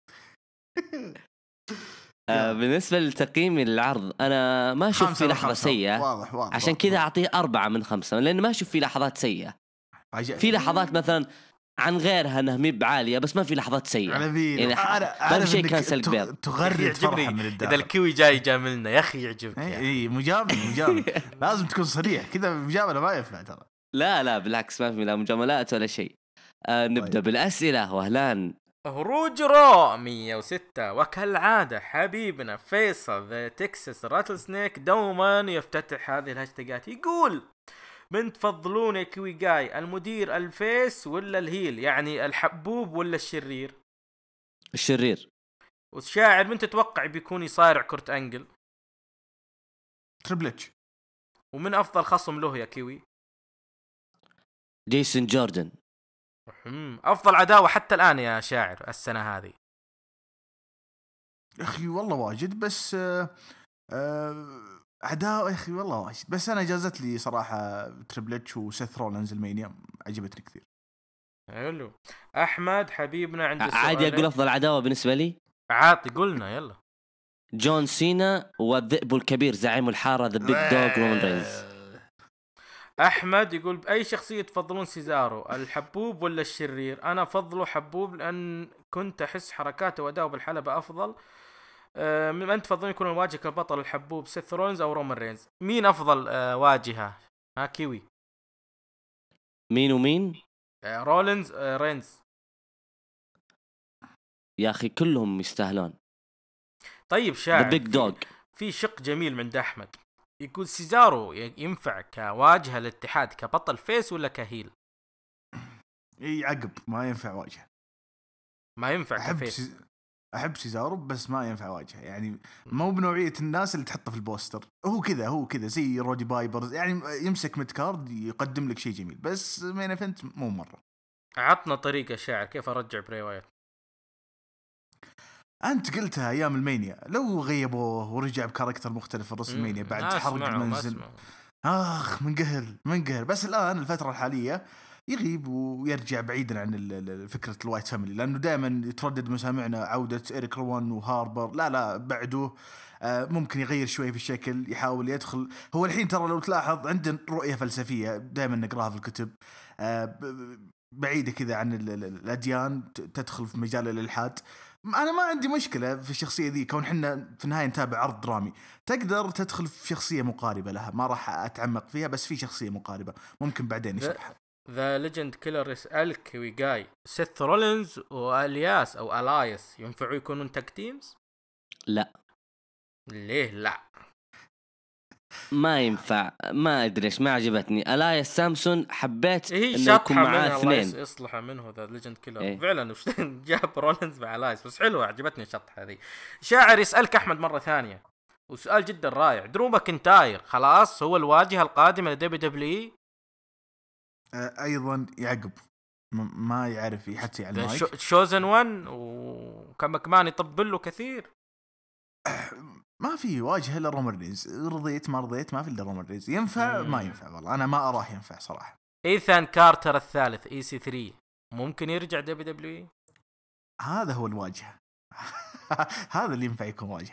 آه، بالنسبة لتقييمي للعرض أنا ما أشوف خمسة في من لحظة خمسة. سيئة، واضح واضح عشان واضح. كذا أعطيه أربعة من خمسة، لأن ما أشوف في لحظات سيئة. عجب. في لحظات مثلا عن غيرها انها مي بعاليه، بس ما في لحظات سيئه. على فيلو. يعني ح- أنا- ما أنا في شيء منك كان سلق تغ- بيض. تغرد فرحة من يعجبني الداخل. إذا الكيوي جاي يجاملنا يا أخي يعجبك اي يا أخي. اي مجامل مجامل لازم تكون صريح كذا، مجامله ما ينفع ترى. لا لا بالعكس، ما في لا مجاملات ولا شيء. آه نبدا طيب. بالاسئله. واهلان هروج رو مية وستة، وكالعادة حبيبنا فيصل ذا تكساس راتل سنيك دوما يفتتح هذه الهاشتاجات، يقول من تفضلون يا كوي جاي، المدير الفيس ولا الهيل؟ يعني الحبوب ولا الشرير؟ الشرير. والشاعر من تتوقع بيكون يصارع كورت أنجل؟ تريبل اتش. ومن أفضل خصم له يا كيوي؟ جيسون جوردن. مم. أفضل عداوة حتى الآن يا شاعر السنة هذه؟ يا اخي والله واجد، بس آه آه عداوة يا اخي والله واجد، بس انا جازت لي صراحه تريبل اتش وسيث رولينز المانيا، عجبتني كثير. حلو. أحمد حبيبنا عنده سؤال. عادي اقول افضل عداوه بالنسبه لي؟ عاطي قلنا يلا. جون سينا والذئب الكبير زعيم الحاره ذا بيج دوغ رومان رينز. أحمد يقول بأي شخصية تفضلون سيزارو، الحبوب ولا الشرير؟ أنا أفضله حبوب لأن كنت أحس حركاته وأداؤه بالحلبة أفضل. أه من تفضلون يكون الواجهة كالبطل الحبوب سيث رولينز أو رومان رينز؟ مين أفضل أه واجهة؟ ها كيوي. مين ومين؟ أه رولينز أه رينز. يا اخي كلهم يستاهلون. طيب شاعر ذا بيج دوغ. في شق جميل من أحمد يقول سيزارو ينفع كواجهة الاتحاد كبطل فيس ولا كهيل؟ اي عقب ما ينفع واجهه. ما ينفع احب كفيس. سي... احب سيزارو بس ما ينفع واجهه، يعني مو بنوعيه الناس اللي تحطه في البوستر. هو كذا هو كذا زي رودي بايبر، يعني يمسك ميد كارد يقدم لك شيء جميل، بس مين ايفنت مو مره. عطنا طريقة شاعر كيف أرجع بري وايت. انت قلتها ايام المانيا، لو غيبوه ورجع بكاركتر مختلف في الرسل المانيا بعد حرق المنزل، اخ من قهر من قهر. بس الان الفتره الحاليه يغيب ويرجع بعيدا عن فكره الوايت فاميلي، لانه دائما يتردد مسامعنا عوده إريك روان وهاربر. لا لا بعده آه ممكن يغير شوي في الشكل، يحاول يدخل. هو الحين ترى لو تلاحظ عنده رؤيه فلسفيه دائما نقراها في الكتب، آه بعيده كذا عن الاديان، تدخل في مجال الالحاد. أنا ما عندي مشكلة في الشخصية ذي، كون حنا في النهاية نتابع عرض درامي، تقدر تدخل في شخصية مقاربة لها، ما راح أتعمق فيها، بس في شخصية مقاربة ممكن بعدين نشرحها. ذا ليجند كيلر يسألك ويجاي، سيث رولينز والياس أو ألايس ينفعوا يكونون تاك تيمز؟ لا. ليه لا؟ ما ينفع، ما ادري ايش ما عجبتني الايس سامسون. حبيت إيه انه يكون معاه اثنين. يصلح منه ذا ليجند كيلر إيه؟ فعلا وش جاب رولينز مع الايس، بس حلوه عجبتني الشط هذه. شاعر يسألك احمد مره ثانيه وسؤال جدا رائع، درو ماكنتاير خلاص هو الواجهه القادمه لدبليو دبليو؟ آه ايضا يعقب ما يعرف يحكي على المايك. شو شوزن ون وكم كمان يطبل له كثير. ما في واجهه الا رومان رينز، رضيت ما رضيت ما في الا رومان رينز. ينفع ما ينفع والله، انا ما اراه ينفع صراحه. ايثان كارتر الثالث اي سي ثلاثة ممكن يرجع دبليو دبليو؟ هذا هو الواجهه هذا اللي ينفع يكون واجهه،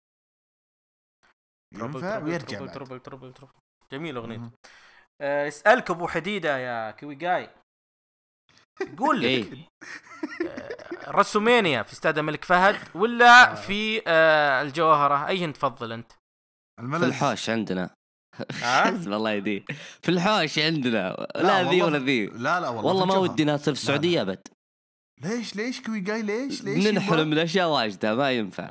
ينفع ويرجع تربل بعد. تربل تربل تربل. جميل اغنيته. أه اسالك ابو حديده يا كوي جاي، قول لي أه رسومينيا في استاد الملك فهد ولا في أه الجوهره، اي تفضل انت؟ في الحوش عندنا. حسب الله يدي في الحوش عندنا. لا, لا ذي ولا ذي. لا لا والله, والله ما ودي ناس في السعوديه ابد. ليش ليش كوي جاي ليش ليش ننحرم الاشياء واجده ما ينفع.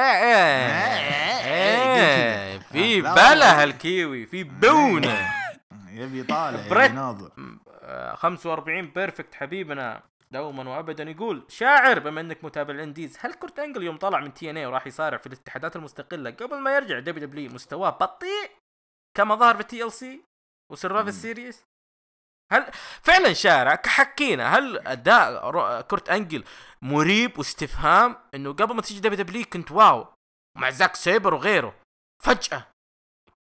ايه في بلا هالكيوي في بونه يبي طالع يناظر. خمسة وأربعين بيرفكت حبيبنا دوما وابدا يقول شاعر بما انك متابع الانديز، هل كورت انجل يوم طلع من تي ان اي وراح يصارع في الاتحادات المستقله قبل ما يرجع دبليو دبليو مستواه بطيء كما ظهر في تي ال سي وسيرفايفر سيريس؟ هل فعلا شارع حكينا هل اداء كورت انجل مريب واستفهام انه قبل ما تيجي دبليو دبليو كنت واو مع زاك سيبر وغيره، فجأة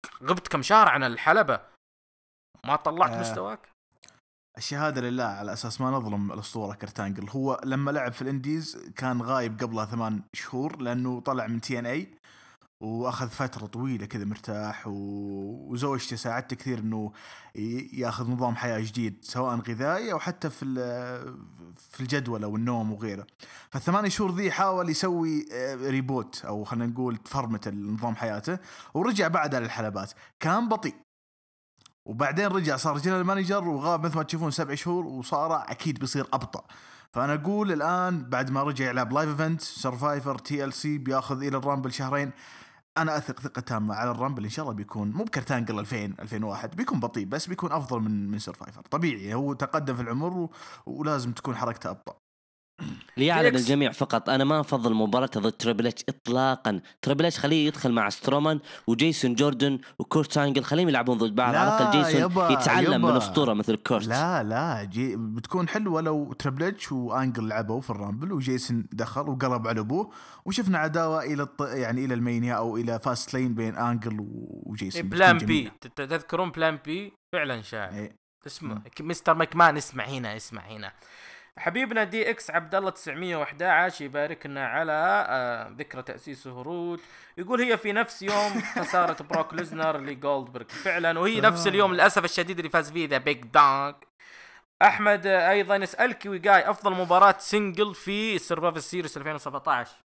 غبت كم شهر عن الحلبة ما طلعت آه. مستواك. الشهادة لله، على أساس ما نظلم الأسطورة كرت أنجل. هو لما لعب في الإنديز كان غايب قبلها ثمان شهور لأنه طلع من تي ان اي وأخذ فترة طويلة كذا مرتاح، وزوجته ساعدته كثير إنه ياخذ نظام حياة جديد سواء غذائي أو حتى في في الجدول أو النوم وغيره. فالثمان شهور ذي حاول يسوي ريبوت أو خلينا نقول تفرمت النظام حياته، ورجع بعدها للحلبات. كان بطيء وبعدين رجع صار جنرال مانجر وغاب مثل ما تشوفون سبع شهور وصار أكيد بيصير أبطأ. فأنا أقول الآن بعد ما رجع يلعب لايف إيفنت سرفايفر تي ال سي بياخذ إلى الرامبل شهرين، أنا أثق ثقة تامة على الرامبل إن شاء الله بيكون مو بكرتانجل ألفين ألفين وواحد، بيكون بطيء بس بيكون أفضل من من سرفايفر. طبيعي هو تقدم في العمر و... ولازم تكون حركته أبطأ. ليعلم الجميع فقط أنا ما أفضل مباراة ضد تريبل اتش إطلاقا. تريبل اتش خليه يدخل مع سترومان وجيسون جوردن وكورت أنجل، خليهم يلعبون ضد بعض على الأقل جيسون يبا يتعلم يبا من أسطورة مثل كورت. لا لا جي بتكون حلوة لو تريبل اتش وأنجل لعبوا في الرامبل وجيسون دخل وقرب على أبوه وشفنا عداوة إلى الط... يعني إلى المانيا أو إلى فاست لين بين أنجل وجيسون. بلان بي تذكرون بلان بي فعلا شاعر. ايه. اسمه مستر ماكمان. اسمع هنا اسمع هنا حبيبنا دي اكس عبد الله تسعمية وأحد عشر يباركنا على آه ذكرى تأسيس هروج. يقول هي في نفس يوم خسارة بروك ليزنر لجولدبرغ فعلا، وهي نفس اليوم للأسف الشديد اللي فاز فيه ذا بيج دونغ. أحمد آه أيضا يسألك ويقاي أفضل مباراة سينجل في السرفايفر سيريس ألفين وسبعة عشر.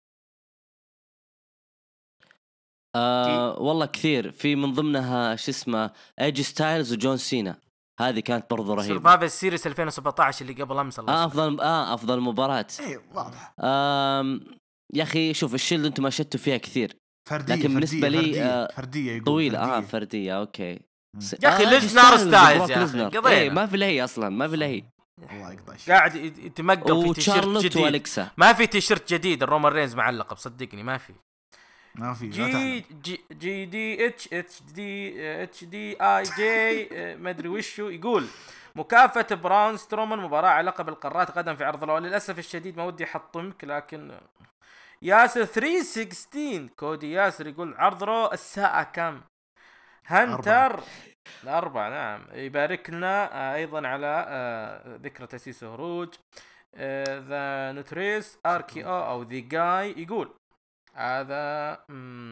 آه والله كثير، في من ضمنها شو اسمه ايج ستايلز وجون سينا، هذه كانت برضو رهيبة. سرفايفر سيريس ألفين وسبعة عشر اللي قبل امس. آه افضل اه افضل مباراة. اي واضح. آه يا اخي شوف الشيلد انتم ما شدتوا فيها كثير فردية، لكن بالنسبة لي فردية, آه فردية يقول طويلة. فردية. اه فردية اوكي يا اخي ليش نار ستايلز يا اخي ايه ما في لهي اصلا ما في لهي. الله يقطعش قاعد يتمقل في تيشيرت جديد وأليكسا. ما في تيشيرت جديد الرومان رينز معلقة بصدقني ما في ما في. جي جي, جي دي اتش اتش دي اتش دي اي جي ما ادري وشو. يقول مكافأة بران سترومان مباراة على لقب القارات غدا في عرض الأول. للأسف الشديد ما ودي أحطمك لكن ياسر ثلاثمية وستة عشر كودي ياسر يقول عرض رو الساعة كم؟ هنتر أربعة. نعم يبارك لنا أيضا على ذكرى تأسيس هروج. ذا نوتريس اركي او او ذي جاي يقول هذا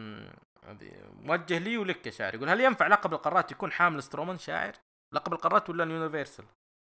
موجه لي ولك يا شاعر. يقول هل ينفع لقب القارات يكون حامل سترومان شاعر؟ لقب القارات ولا اليونيفرسال؟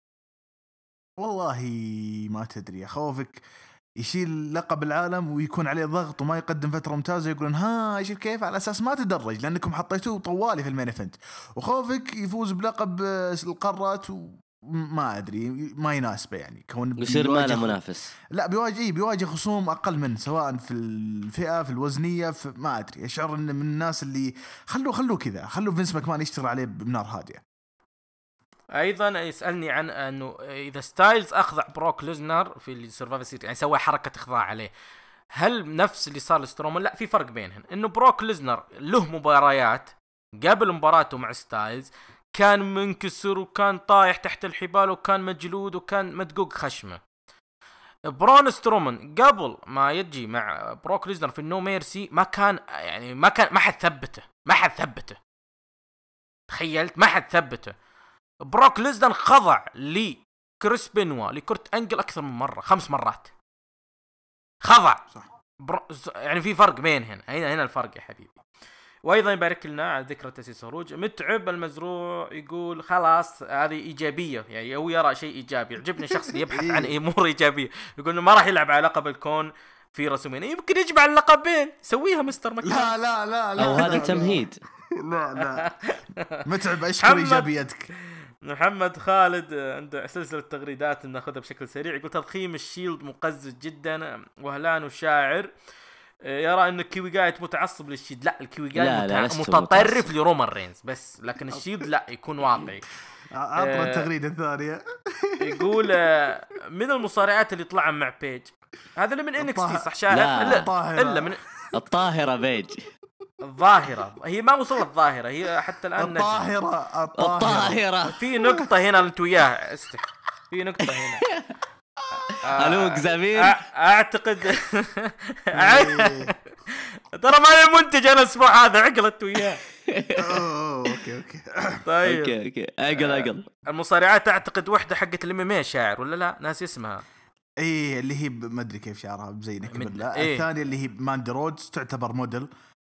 والله ما تدري، خوفك يشيل لقب العالم ويكون عليه ضغط وما يقدم فترة ممتازة يقولون ها ايش كيف على اساس ما تدرج لانكم حطيتوه طوالي في المين ايفنت، وخوفك يفوز بلقب القارات وما ادري ما يناسبه يعني كون يصير ما له منافس. لا بيواجه بيواجه خصوم اقل من سواء في الفئة في الوزنية في ما ادري. اشعر ان من الناس اللي خلوه خلوه كذا خلوه فينس ماكمان يشتغل عليه بنار هادية. ايضا يسالني عن انه اذا ستايلز اخضع بروك ليزنر في السرفايفر سيريس يعني سوى حركه اخضاع عليه، هل نفس اللي صار لسترومان؟ لا في فرق بينهم. انه بروك ليزنر له مباريات قبل مباراته مع ستايلز كان منكسر وكان طايح تحت الحبال وكان مجلود وكان مدقوق خشمه. برون سترومان قبل ما يجي مع بروك ليزنر في النو ميرسي ما كان يعني ما كان ما حد ثبته ما حد ثبته تخيلت ما حد ثبته. بروك ليزنر خضع لي كريس بنوا لكورت أنجل أكثر من مرة، خمس مرات خضع صح. برو... يعني في فرق بينهن. هنا هنا الفرق يا حبيبي. وأيضا يبارك لنا على ذكرى تأسيس هروج. متعب المزروع يقول خلاص هذه إيجابية، يعني هو يرى شيء إيجابي. يعجبني شخص اللي يبحث عن أمور إيجابية. يقول إنه ما راح يلعب على لقب الكون في رسومين، يمكن يجمع اللقبين سويها مستر مكان. لا لا لا لا أو هذا تمهيد. لا لا متعب أشكر إيجابيتك. محمد خالد عنده سلسلة تغريدات ناخذها بشكل سريع. يقول تضخيم الشيلد مقزز جدا. وهلان وشاعر يرى ان الكيوي جايت متعصب للشيلد. لا الكيوي جايت مت... متطرف لرومان رينز بس، لكن الشيلد لا يكون واقعي. عطنا التغريدة الثانية. يقول من المصارعات اللي طلعوا مع بيج هذا اللي من انكس تي صح شاعر؟ لا الا, إلا من الطاهرة بيج. الظاهرة هي ما وصلت الظاهرة هي حتى الآن. الطاهرة الطاهرة في نقطة هنا انتو وياه استح في نقطة هنا. ألو زميل أعتقد ترى ما المنتج أنا الأسبوع هذا عقلت وياه. أوه، اوكي اوكي. طيب اوكي اوكي اقل اقل. المصارعات تعتقد وحده حقت الام ام اي شاعر ولا لا؟ ناس اسمها ايه اللي هي ما ادري كيف شعرها بزينك مد- بالله. إيه. الثانيه اللي هي ماندي رودز تعتبر موديل،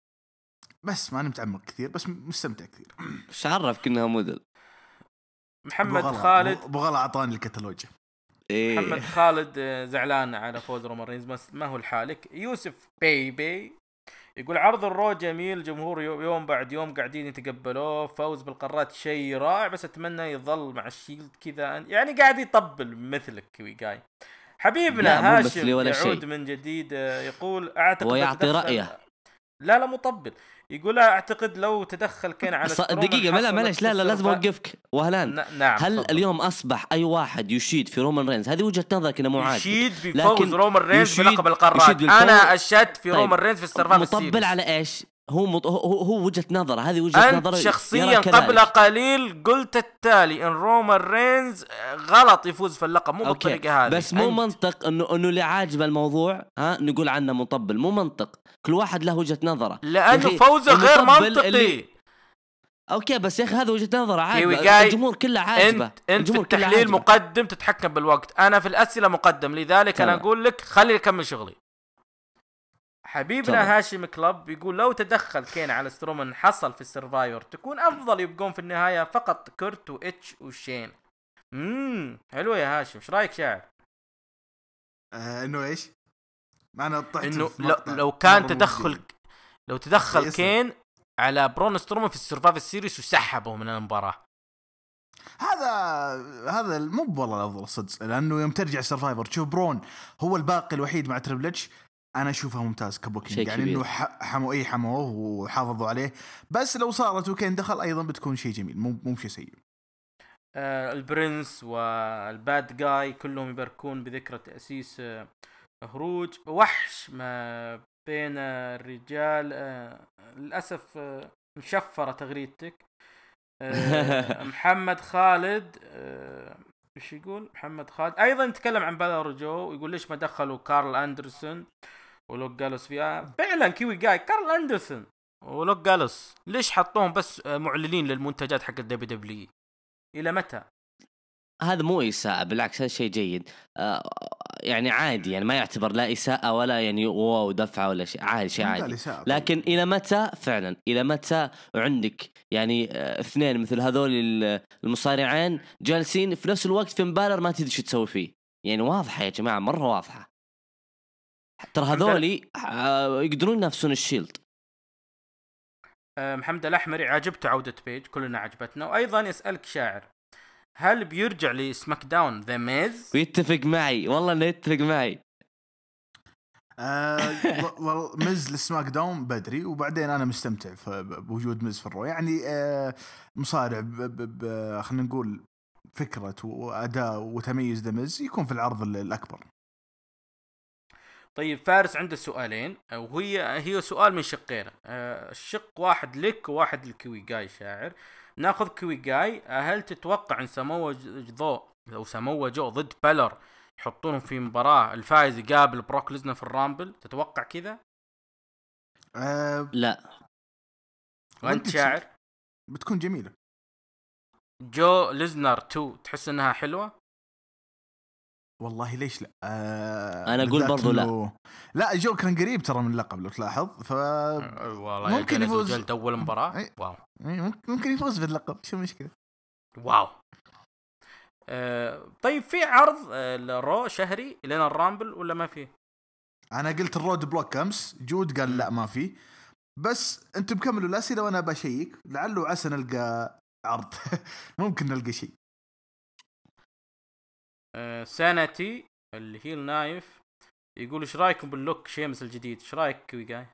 بس ما انا متعمق كثير، بس مستمتع كثير. ايش عرفك انها موديل؟ محمد بغلا- خالد بغلا اعطاني الكتالوج. ايه محمد خالد آه، زعلان على فوز رومان رينز، بس ما هو الحالك. يوسف بيبي يقول عرض الرو جميل، جمهور يوم بعد يوم قاعدين يتقبلوه، فوز بالقارات شيء رائع، بس اتمنى يظل مع الشيلد كذا، يعني قاعد يطبل مثلك كوي جاي. حبيبنا لا، مو هاشم مثلي ولا يعود شيء. من جديد آه، يقول اعتقد هو لو يعطي تدخل- رأيه. لا لا مطبل. يقول اعتقد لو تدخل كين على ص- سترومان دقيقة، ما لا حصلت معلش، لا لا لازم السرفا- اوقفك وهلان. ن- نعم هل تفضل. اليوم اصبح اي واحد يشيد في رومان رينز؟ هذه وجهة نظرك انه مو عاجبك. يشيد بفوز لكن رومان رينز يشيد- بلقب القارات. يشيد بالفوز. انا اشدت في طيب، رومان رينز في السرفايف مطبل على ايش؟ هو مط... هو هو وجهة نظره، هذه وجهة أنت نظره. شخصيا يرى كذلك. قبل قليل قلت التالي ان رومان رينز غلط يفوز في اللقب، مو أوكي. بالطريقه هذه. بس مو أنت منطق انه انه اللي عاجبه الموضوع ها نقول عنه مطبل، مو منطق. كل واحد له وجهة نظره. يا لانه أخي، فوزه غير المطبل منطقي اللي... اوكي بس يا اخي هذا وجهة نظره كيوي عاجبه، جاي، الجمهور كله عاجبه. انت انت في الجمهور كله التحليل عاجبه. مقدم، تتحكم بالوقت. انا في الاسئله مقدم، لذلك انا تمام. اقول لك خليني اكمل شغلي. حبيبنا تمام. هاشم كلاب يقول لو تدخل كين على سترومان حصل في السرفايور تكون افضل، يبقون في النهايه فقط كرت واتش وشين. امم حلو يا هاشم، ايش رايك شاعر؟ آه انه ايش؟ انا طحت انه في لو, مقطع لو كان مرة تدخل مجدي. لو تدخل يسلم. كين على برون سترومان في السرفايف سيريس وسحبه من المباراه. هذا هذا مو والله الافضل صدق، لانه يوم ترجع سرفايفر تشوف برون هو الباقي الوحيد مع تريبل اتش. انا اشوفها ممتاز كبوكينج، شيء يعني كبير. انه ح- حمو اي حموه وحافظوا عليه. بس لو صارت وكين دخل ايضا بتكون شيء جميل، مو مو شيء سيء. آه البرنس والباد جاي كلهم يباركون بذكرى تأسيس آه هروج وحش ما بين الرجال. آه للأسف آه مشفرة تغريدتك. آه محمد خالد آه ايش يقول محمد خالد؟ ايضا يتكلم عن بالر جو، يقول ليش ما دخلوا كارل اندرسون ولوك جالوس فيها. فعلا كيوي جاي كارل اندرسون ولوك جالوس ليش حطوهم بس معلنين للمنتجات حق الدبليو دبليو؟ الى متى؟ هذا مو إساءة، بالعكس هذا شيء جيد. آه يعني عادي، يعني ما يعتبر لا إساءة ولا يعني واو دفعة ولا شيء، عادي شيء عادي. لكن إلى متى فعلا، إلى متى عندك يعني آه اثنين مثل هذول المصارعين جالسين في نفس الوقت في مبالر ما تدري شو تسوي فيه؟ يعني واضحة يا جماعة، مرة واضحة. ترى هذولي آه يقدرون ينافسون الشيلد. آه محمد الأحمري عجبته عودة بيج، كلنا عجبتنا. وأيضا يسألك شاعر هل بيرجع لسماك داون ذا ميز؟ ويتفق معي والله انه يتفق معي. آه مز لسماك داون بدري، وبعدين انا مستمتع بوجود مز في الرو، يعني آه مصارع خلينا نقول فكرة وأداء وتميز دمز يكون في العرض الأكبر. طيب فارس عنده سؤالين، وهي هي سؤال من شقين. آه الشق واحد لك وواحد لكوي جاي شاعر. ناخذ كوي جاي، هل تتوقع ان ساموا جو لو ساموا جو ضد بالر يحطونهم في مباراة الفائز يقابل بروك ليزنر في الرامبل؟ تتوقع كذا؟ أه لا. وانت شاعر؟ بتكون جميلة. جو ليزنر تو تحس انها حلوة؟ والله ليش لا. آه انا اقول برضو لا. لا جو كان قريب ترى من اللقب لو تلاحظ، ف والله ممكن يفوز جلد اول مباراة. أي... واو ممكن يفوز باللقب، شو المشكلة؟ واو. آه طيب في عرض آه الرو شهري لنا الرامبل ولا ما فيه؟ انا قلت الرود بلوك امس، جود قال لا ما فيه، بس انتم كملوا الاسئله وانا بشيك لعله عسى نلقى عرض. ممكن نلقى شيء. آه سانتي الهيل نايف يقول ايش رايكم باللوك شيمس الجديد؟ ايش رايك كوي جاي؟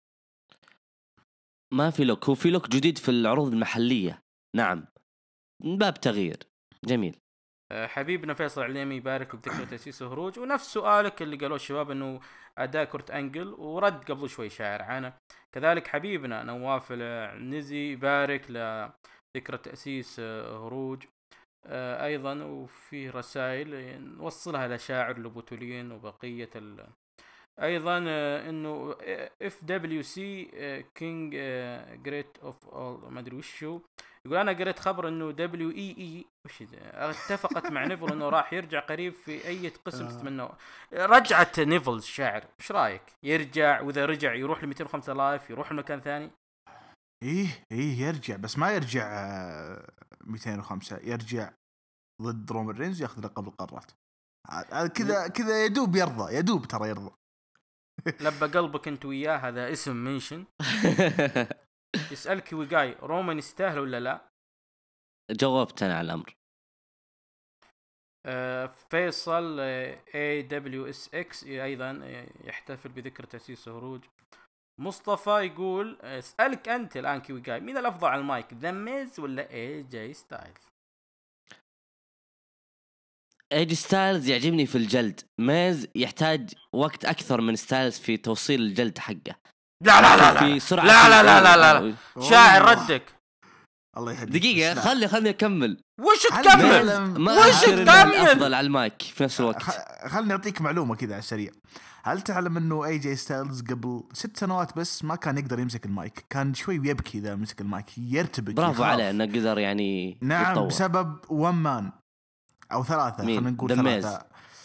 ما في لوك، هو في لوك جديد في العروض المحليه. نعم من باب تغيير جميل. أه حبيبنا فيصل عليمي يبارك بذكرى تأسيس هروج، ونفس سؤالك اللي قالوه الشباب انه اداء كورت انجل، ورد قبل شوي شاعر عنه. كذلك حبيبنا نواف العنزي يبارك لذكرى تأسيس هروج. أه ايضا وفي رسائل نوصلها لشاعر لبوتولين وبقية ايضا آه، انه اف دبليو سي كينج جريت اوف اول ما ادري وش هو. يقول انا قريت خبر انه دبليو اي اي وش ذا اتفقت مع نيفل انه راح يرجع قريب في اي قسم تتمنى. رجعه نيفل الشاعر ايش رايك؟ يرجع، واذا رجع يروح ل مئتين وخمسة لايف يروح لمكان ثاني؟ ايه ايه يرجع، بس ما يرجع آه، مئتين وخمسة، يرجع ضد رومان رينز ياخذ لقب القارات. آه، كذا كذا يدوب يرضى، يدوب ترى يرضى. لبى قلبك انت وياه، هذا اسم منشن. يسألك ويجاي رومان يستاهل ولا لا؟ جاوبت انا على الامر. آه فيصل اي دبليو اس اكس ايضا يحتفل بذكرى تأسيس هروج. مصطفى يقول اسألك انت الان كيوي جاي، مين الافضل على المايك، ذا ميز ولا اي جي ستايلز؟ ايج ستايلز يعجبني في الجلد، ميز يحتاج وقت اكثر من ستايلز في توصيل الجلد حقه. لا لا لا في لا سرعة لا لا لا لا, لا, لا. شاعر ردك. الله يهديك. دقيقة خلي خلني أكمل. وش تكمل؟ وش تكمل؟ الأفضل على المايك في نفس الوقت. خلني أعطيك معلومة كذا على السريع. هل تعلم إنه اي جي ستايلز قبل ست سنوات بس ما كان يقدر يمسك المايك، كان شوي ويبكي إذا مسك المايك، يرتبك. برافو عليه إنه قدر يعني نعم يتطور. بسبب وان مان أو ثلاثة، خلينا نقول ثلاثة. دميز.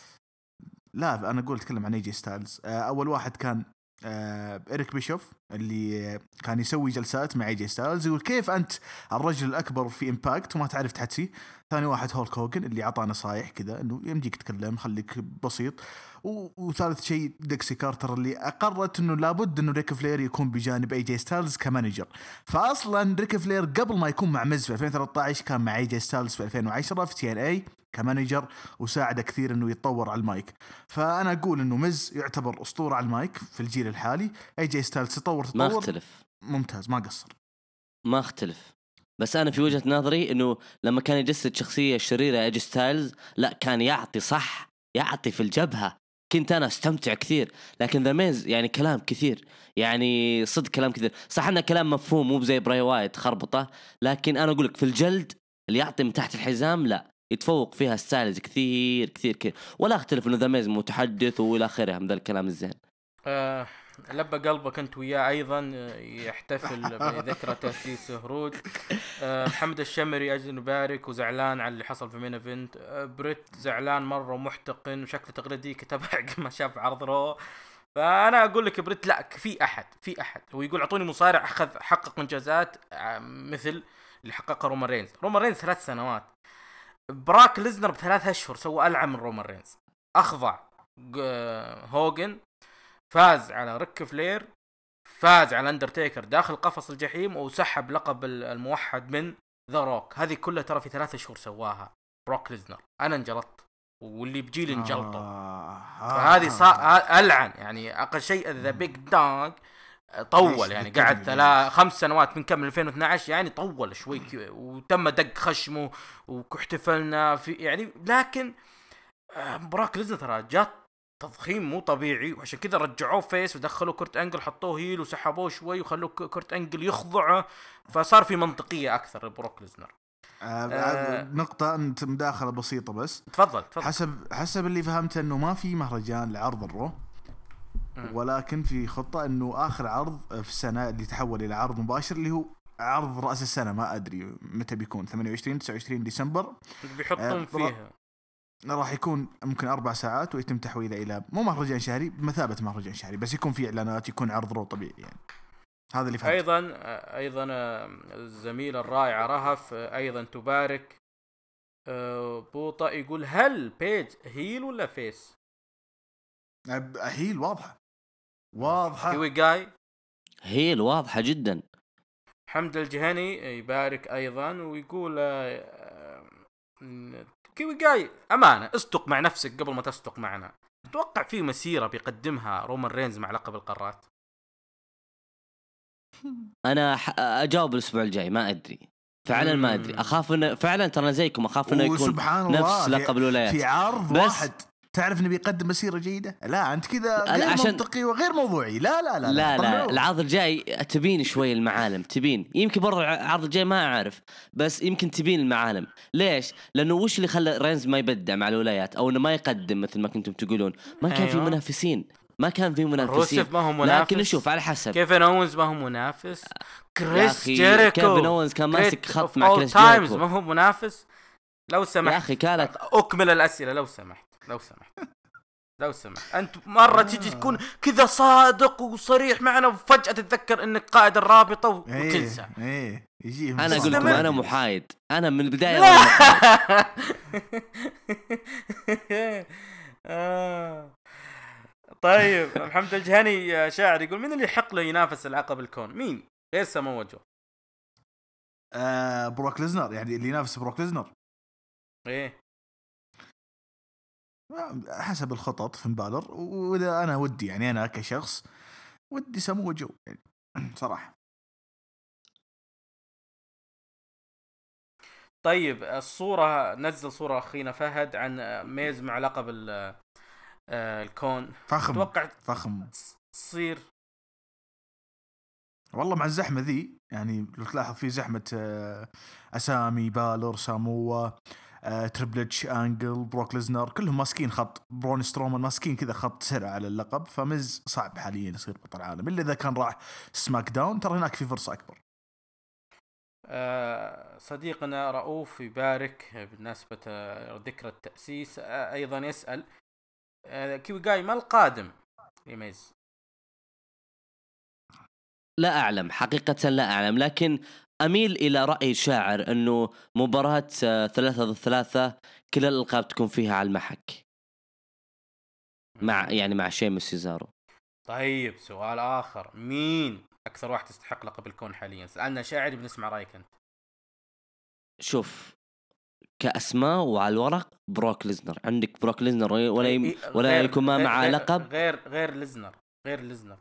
لا أنا أقول أتكلم عن اي جي ستايلز. أول واحد كان آه إريك بيشوف اللي كان يسوي جلسات مع اي جي ستايلز، يقول كيف أنت الرجل الأكبر في إمباكت وما تعرف تحدثي. ثاني واحد هولك هوجن اللي عطانا نصايح كذا إنه يمديك تتكلم خليك بسيط. وثالث شيء ديكسي كارتر اللي أقرت إنه لابد إنه ريك فلير يكون بجانب اي جي ستايلز كمانجر. فأصلا ريك فلير قبل ما يكون مع ميز في ألفين وثلاثة عشر كان مع اي جي ستايلز في ألفين وعشرة في تي ان اي كمانجر، وساعد كثير انه يتطور على المايك. فانا اقول انه ميز يعتبر اسطوره على المايك في الجيل الحالي. اي جي ستايلز تطور تطور ما اختلف، ممتاز ما قصر، ما اختلف. بس انا في وجهة نظري انه لما كان يجسد شخصية شريرة اي جي ستايلز لا كان يعطي صح، يعطي في الجبهة، كنت انا استمتع كثير. لكن ذا ميز يعني كلام كثير، يعني صدق كلام كثير. صح انه كلام مفهوم مو زي براي وايت خربطة، لكن انا اقول لك في الجلد اللي يعطي من تحت الحزام لا يتفوق فيها ستايلز كثير كثير كثير. ولا اختلف انه ذا ميز متحدث والى اخره من ذا الكلام الزين. آه لبى قلبك انت وياه ايضا يحتفل بذكرى تأسيس هروج. آه محمد الشمري اجل نبارك وزعلان على اللي حصل في مين ايفنت. آه بريت زعلان مره ومحتقن وشكله تغريدي كتب حق ما شاف عرض رو. فانا اقول لك بريت لا في احد في احد هو يقول اعطوني مصارع اخذ حقق انجازات مثل اللي حققها رومان رينز. رومان رينز ثلاث سنوات، براك ليزنر بثلاث أشهر سوى ألعن من رومان رينز، أخضع هوجن، فاز على ريك فلير، فاز على أندرتيكر داخل قفص الجحيم، وسحب لقب الموحد من ذا روك. هذه كلها ترى في ثلاث أشهر سواها بروك ليزنر. أنا انجلطت واللي بجيلي انجلطوا. آه فهذه صار ألعن، يعني أقل شيء ذا بيج دوغ طول، يعني قعد ثلاث خمس سنوات من كم ألفين واثني عشر، يعني طول شوي وتم دق خشمه واحتفلنا في يعني. لكن براك ليزنر ترى جات تضخيم مو طبيعي، وعشان كذا رجعوه فيس ودخلوا كورت انجل، حطوه هيل وسحبوه شوي وخلوا كورت انجل يخضعه، فصار في منطقية أكثر لبروك ليزنر. آه آه نقطة أنت مداخلة بسيطة بس. تفضل تفضل. حسب حسب اللي فهمته إنه ما في مهرجان لعرض الرو، ولكن في خطة إنه آخر عرض في السنة اللي تحول إلى عرض مباشر اللي هو عرض رأس السنة، ما أدري متى بيكون، ثمانية وعشرين تسعة وعشرين ديسمبر بيحطون آه فيها. راح يكون ممكن أربع ساعات ويتم تحويله إلى مو مهرجان شهري بمثابة مهرجان شهري، بس يكون في إعلانات، يكون عرض رو طبيعي يعني. هذا اللي فهمت. أيضا أيضا الزميلة الرائعة رهف أيضا تبارك بوطة، يقول هل بيج هيل ولا فيس؟ هيل واضحة واضحة. كيوي جاي هيل واضحة جدا. حمد الجهني يبارك أيضا ويقول كيوي جاي أمانة اصدق مع نفسك قبل ما تصدق معنا. أتوقع في مسيرة بيقدمها رومان رينز مع لقب القارات؟ أنا أجاوب الأسبوع الجاي، ما أدري فعلا ما أدري. أخاف إنه فعلا ترى زيكم أخاف إنه يكون نفس لقب الولايات في عرض واحد. تعرف انه بيقدم مسيره جيده؟ لا انت كذا غير عشان... منطقي وغير موضوعي. لا لا لا لا لا, لا. العرض الجاي تبين شوي المعالم، تبين يمكن برضه العرض الجاي ما اعرف، بس يمكن تبين المعالم. ليش؟ لانه وش اللي خلى رينز ما يبدع مع الولايات او انه ما يقدم مثل ما كنتم تقولون؟ ما كان أيوة. في منافسين ما كان في منافسين. روسيف ما هو منافس، لكن نشوف على حسب. كيفن اونز ما هو منافس، كريس يا جيريكو كيفن أونز كان ماسك خط مع كريس جيريكو جيريكو ما هو منافس. لو سمحت يا أخي كانت أكمل الأسئلة لو سمحت لو سمحت لو سمحت. أنت مرة تيجي تكون كذا صادق وصريح معنا وفجأة تتذكر إنك قائد الرابطة وتنسى. ايه ايه يجي أنا أقول لكم أنا محايد، أنا من البداية آه. طيب محمد الجهني شاعر يقول مين اللي يحق له ينافس العقب الكون؟ مين غير سامو جو؟ آه بروك ليزنر، يعني اللي ينافس بروك ليزنر. ايه حسب الخطط في مبالر، واذا انا ودي يعني انا كشخص ودي سامو جو يعني صراحه. طيب الصورة، نزل صورة أخينا فهد عن ميز مع لقب الكون. فخم توقع فخم تصير والله مع الزحمة ذي، يعني لو تلاحظ في زحمة أسامي بالور ساموا تريبل اتش انجل بروك ليزنر كلهم ماسكين خط، برون سترومان ماسكين كذا خط سرعة على اللقب، فمز صعب حاليا يصير بطل العالم إلا إذا كان راح سماك داون، ترى هناك في فرصة أكبر. آه صديقنا رؤوف يبارك بالنسبة ذكرى التأسيس، آه أيضا يسأل آه كيوي جاي ما القادم لميز؟ لا أعلم حقيقة، لا أعلم، لكن أميل إلى رأي شاعر أنه مباراة ثلاثة ضد ثلاثة كل الألقاب تكون فيها على المحك مع يعني مع شيمس سيزارو. طيب سؤال آخر، مين أكثر واحد تستحق لقب الكون حاليا؟ سألنا شاعر بنسمع رأيك أنت. شوف كأسماء وعلى الورق بروك ليزنر، عندك بروك ليزنر ولا يم... ولا يكون ما مع لقب غير غير ليزنر غير ليزنر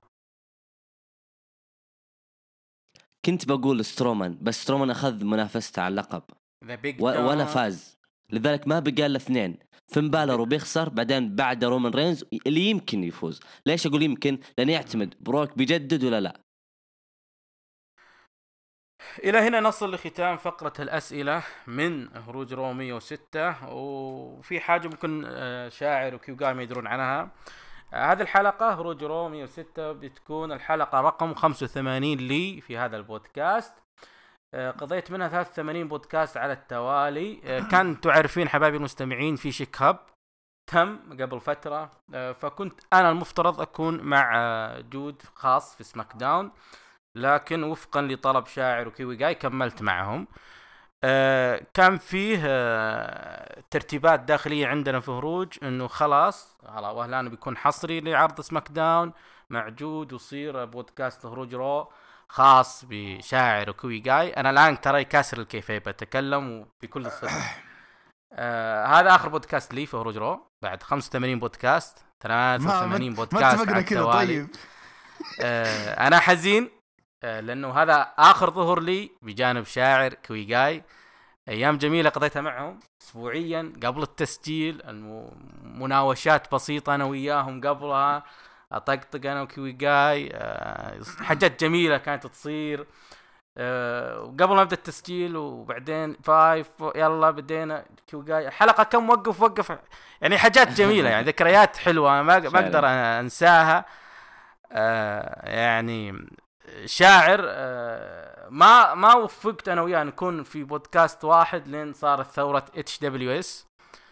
كنت بقول سترومان، بس سترومان أخذ منافسته على اللقب و... ولا فاز، لذلك ما بقى إلا اثنين، فين بالر وبيخسر، بعدين بعد رومان رينز اللي يمكن يفوز. ليش أقول يمكن؟ لأن يعتمد بروك بيجدد ولا لا. إلى هنا نصل لختام فقرة الأسئلة من هروج رو مية وستة، وفي حاجة ممكن شاعر وكيوغاي ما يدرون عنها. هذه الحلقة هروج رو مية وستة بتكون الحلقة رقم خمسة وثمانين لي في هذا البودكاست. قضيت منها ثلاثة وثمانين بودكاست على التوالي. كان تعرفين حبايبي المستمعين في شيك هاب تم قبل فترة، فكنت أنا المفترض أكون مع جود خاص في سماك داون، لكن وفقا لطلب شاعر وكيوي جاي كملت معهم. آه كان فيه آه ترتيبات داخلية عندنا في هروج انه خلاص على وهلان بيكون حصري لعرض سماك داون مع جود، وصير بودكاست هروج رو خاص بشاعر وكيوي جاي. انا الان ترى كاسر الكيفية بتكلم بكل صدق. آه هذا اخر بودكاست لي في هروج رو بعد خمسة وثمانين بودكاست، ثلاثة وثمانين بودكاست على التوالي. طيب. آه انا حزين لأنه هذا آخر ظهور لي بجانب شاعر كيوي جاي. أيام جميلة قضيتها معهم أسبوعيا قبل التسجيل، مناوشات بسيطة أنا وياهم قبلها، أطقطق أنا وكيوي جاي، حاجات جميلة كانت تصير قبل ما أبدأ التسجيل. وبعدين فايف يلا بدينا كيوي جاي حلقة كم وقف وقف يعني حاجات جميلة يعني ذكريات حلوة ما أقدر أنساها. يعني شاعر ما ما وفقت انا وياه نكون في بودكاست واحد لين صارت ثوره اتش دبليو اس.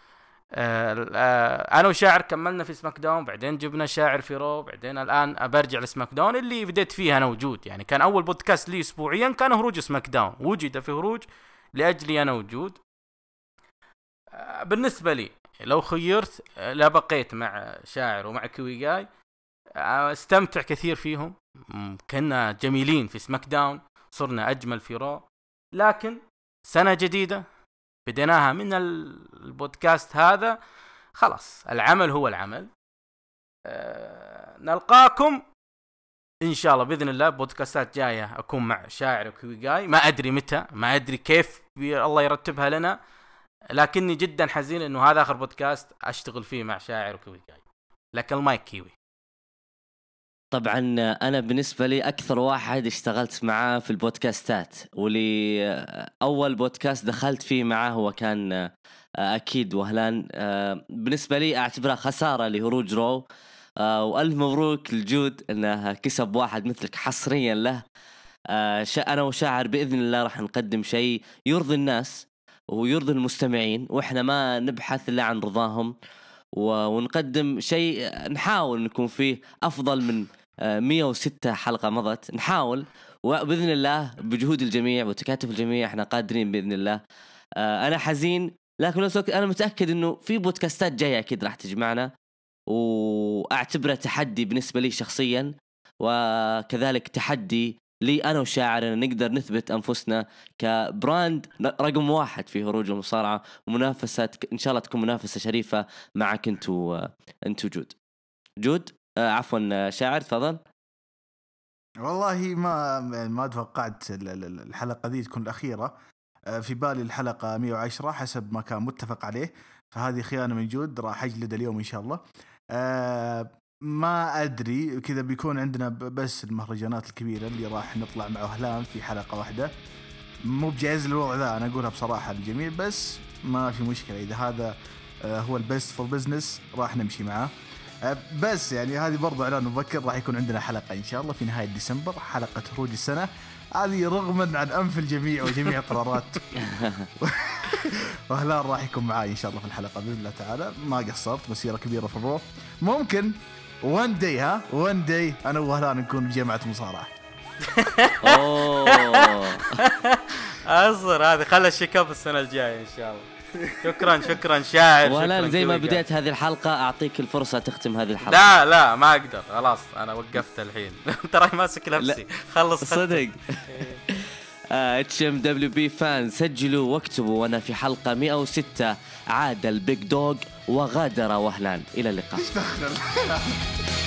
انا وشاعر كملنا في سماك داون، بعدين جبنا شاعر في رو، بعدين الان برجع لسماك داون اللي بديت فيها انا وجود. يعني كان اول بودكاست لي اسبوعيا كان هروج سماك داون، وجد في هروج لاجلي انا وجود. بالنسبه لي لو خيرت لا بقيت مع شاعر ومع كيوي جاي، استمتع كثير فيهم، كنا جميلين في سماك داون، صرنا أجمل في رو. لكن سنة جديدة بديناها من البودكاست هذا، خلاص العمل هو العمل. أه نلقاكم إن شاء الله بإذن الله بودكاستات جاية أكون مع شاعر وكيوي جاي، ما أدري متى، ما أدري كيف الله يرتبها لنا، لكني جدا حزين إنه هذا آخر بودكاست أشتغل فيه مع شاعر وكيوي جاي. لك المايك كيوي. طبعا أنا بالنسبة لي أكثر واحد اشتغلت معاه في البودكاستات، واللي أول بودكاست دخلت فيه معاه هو كان أكيد وهلان. بالنسبة لي أعتبرها خسارة لهروج رو، آه والف مبروك لجود انه كسب واحد مثلك حصريا له. آه انا وشاعر باذن الله راح نقدم شيء يرضي الناس ويرضي المستمعين، واحنا ما نبحث الا عن رضاهم، ونقدم شيء نحاول نكون فيه افضل من مية وستة حلقة مضت. نحاول وبإذن الله بجهود الجميع وتكاتف الجميع احنا قادرين بإذن الله. أنا حزين لكن أنا متأكد إنه في بودكاستات جاية أكيد راح تجمعنا، وأعتبره تحدي بالنسبة لي شخصيا، وكذلك تحدي لي أنا وشاعر أن نقدر نثبت أنفسنا كبراند رقم واحد في هروج المصارعة، ومنافسة إن شاء الله تكون منافسة شريفة معك أنتو أنتو جود جود آه عفوا شاعر تفضل. والله ما ما توقعت الحلقة دي تكون الأخيرة، في بالي الحلقة مية وعشرة حسب ما كان متفق عليه، فهذه خيانة من جود، راح أجلد اليوم إن شاء الله. أه ما أدري كذا بيكون عندنا بس المهرجانات الكبيرة اللي راح نطلع مع أهلان في حلقة واحدة، مو بجاهز الوضع ذا أنا أقولها بصراحة للجميع، بس ما في مشكلة إذا هذا هو البست فور بزنس راح نمشي معاه. بس يعني هذه برضو إعلان مبكر، راح يكون عندنا حلقة إن شاء الله في نهاية ديسمبر، حلقة خروج السنة هذه رغما عن أنف الجميع وجميع القرارات. وهلال راح يكون معاي إن شاء الله في الحلقة بإذن الله تعالى. ما قصرت، مسيرة كبيرة في الروح، ممكن وان داي ها وان داي أنا وهلال نكون بجامعة مصارعة. أوه أصر هذه خلى الشيكاب السنة الجاية إن شاء الله. شكرا شكرا شاعر. ولا زي ما بديت هذه الحلقة أعطيك الفرصة تختم هذه الحلقة. لا لا ما أقدر خلاص أنا وقفت الحين. ترى ماسك نفسي خلص صدق. اتش ام دبليو بي فان سجلوا واكتبوا، وانا في حلقة مئة وستة عاد البيج دوغ وغادر وهلان. إلى اللقاء.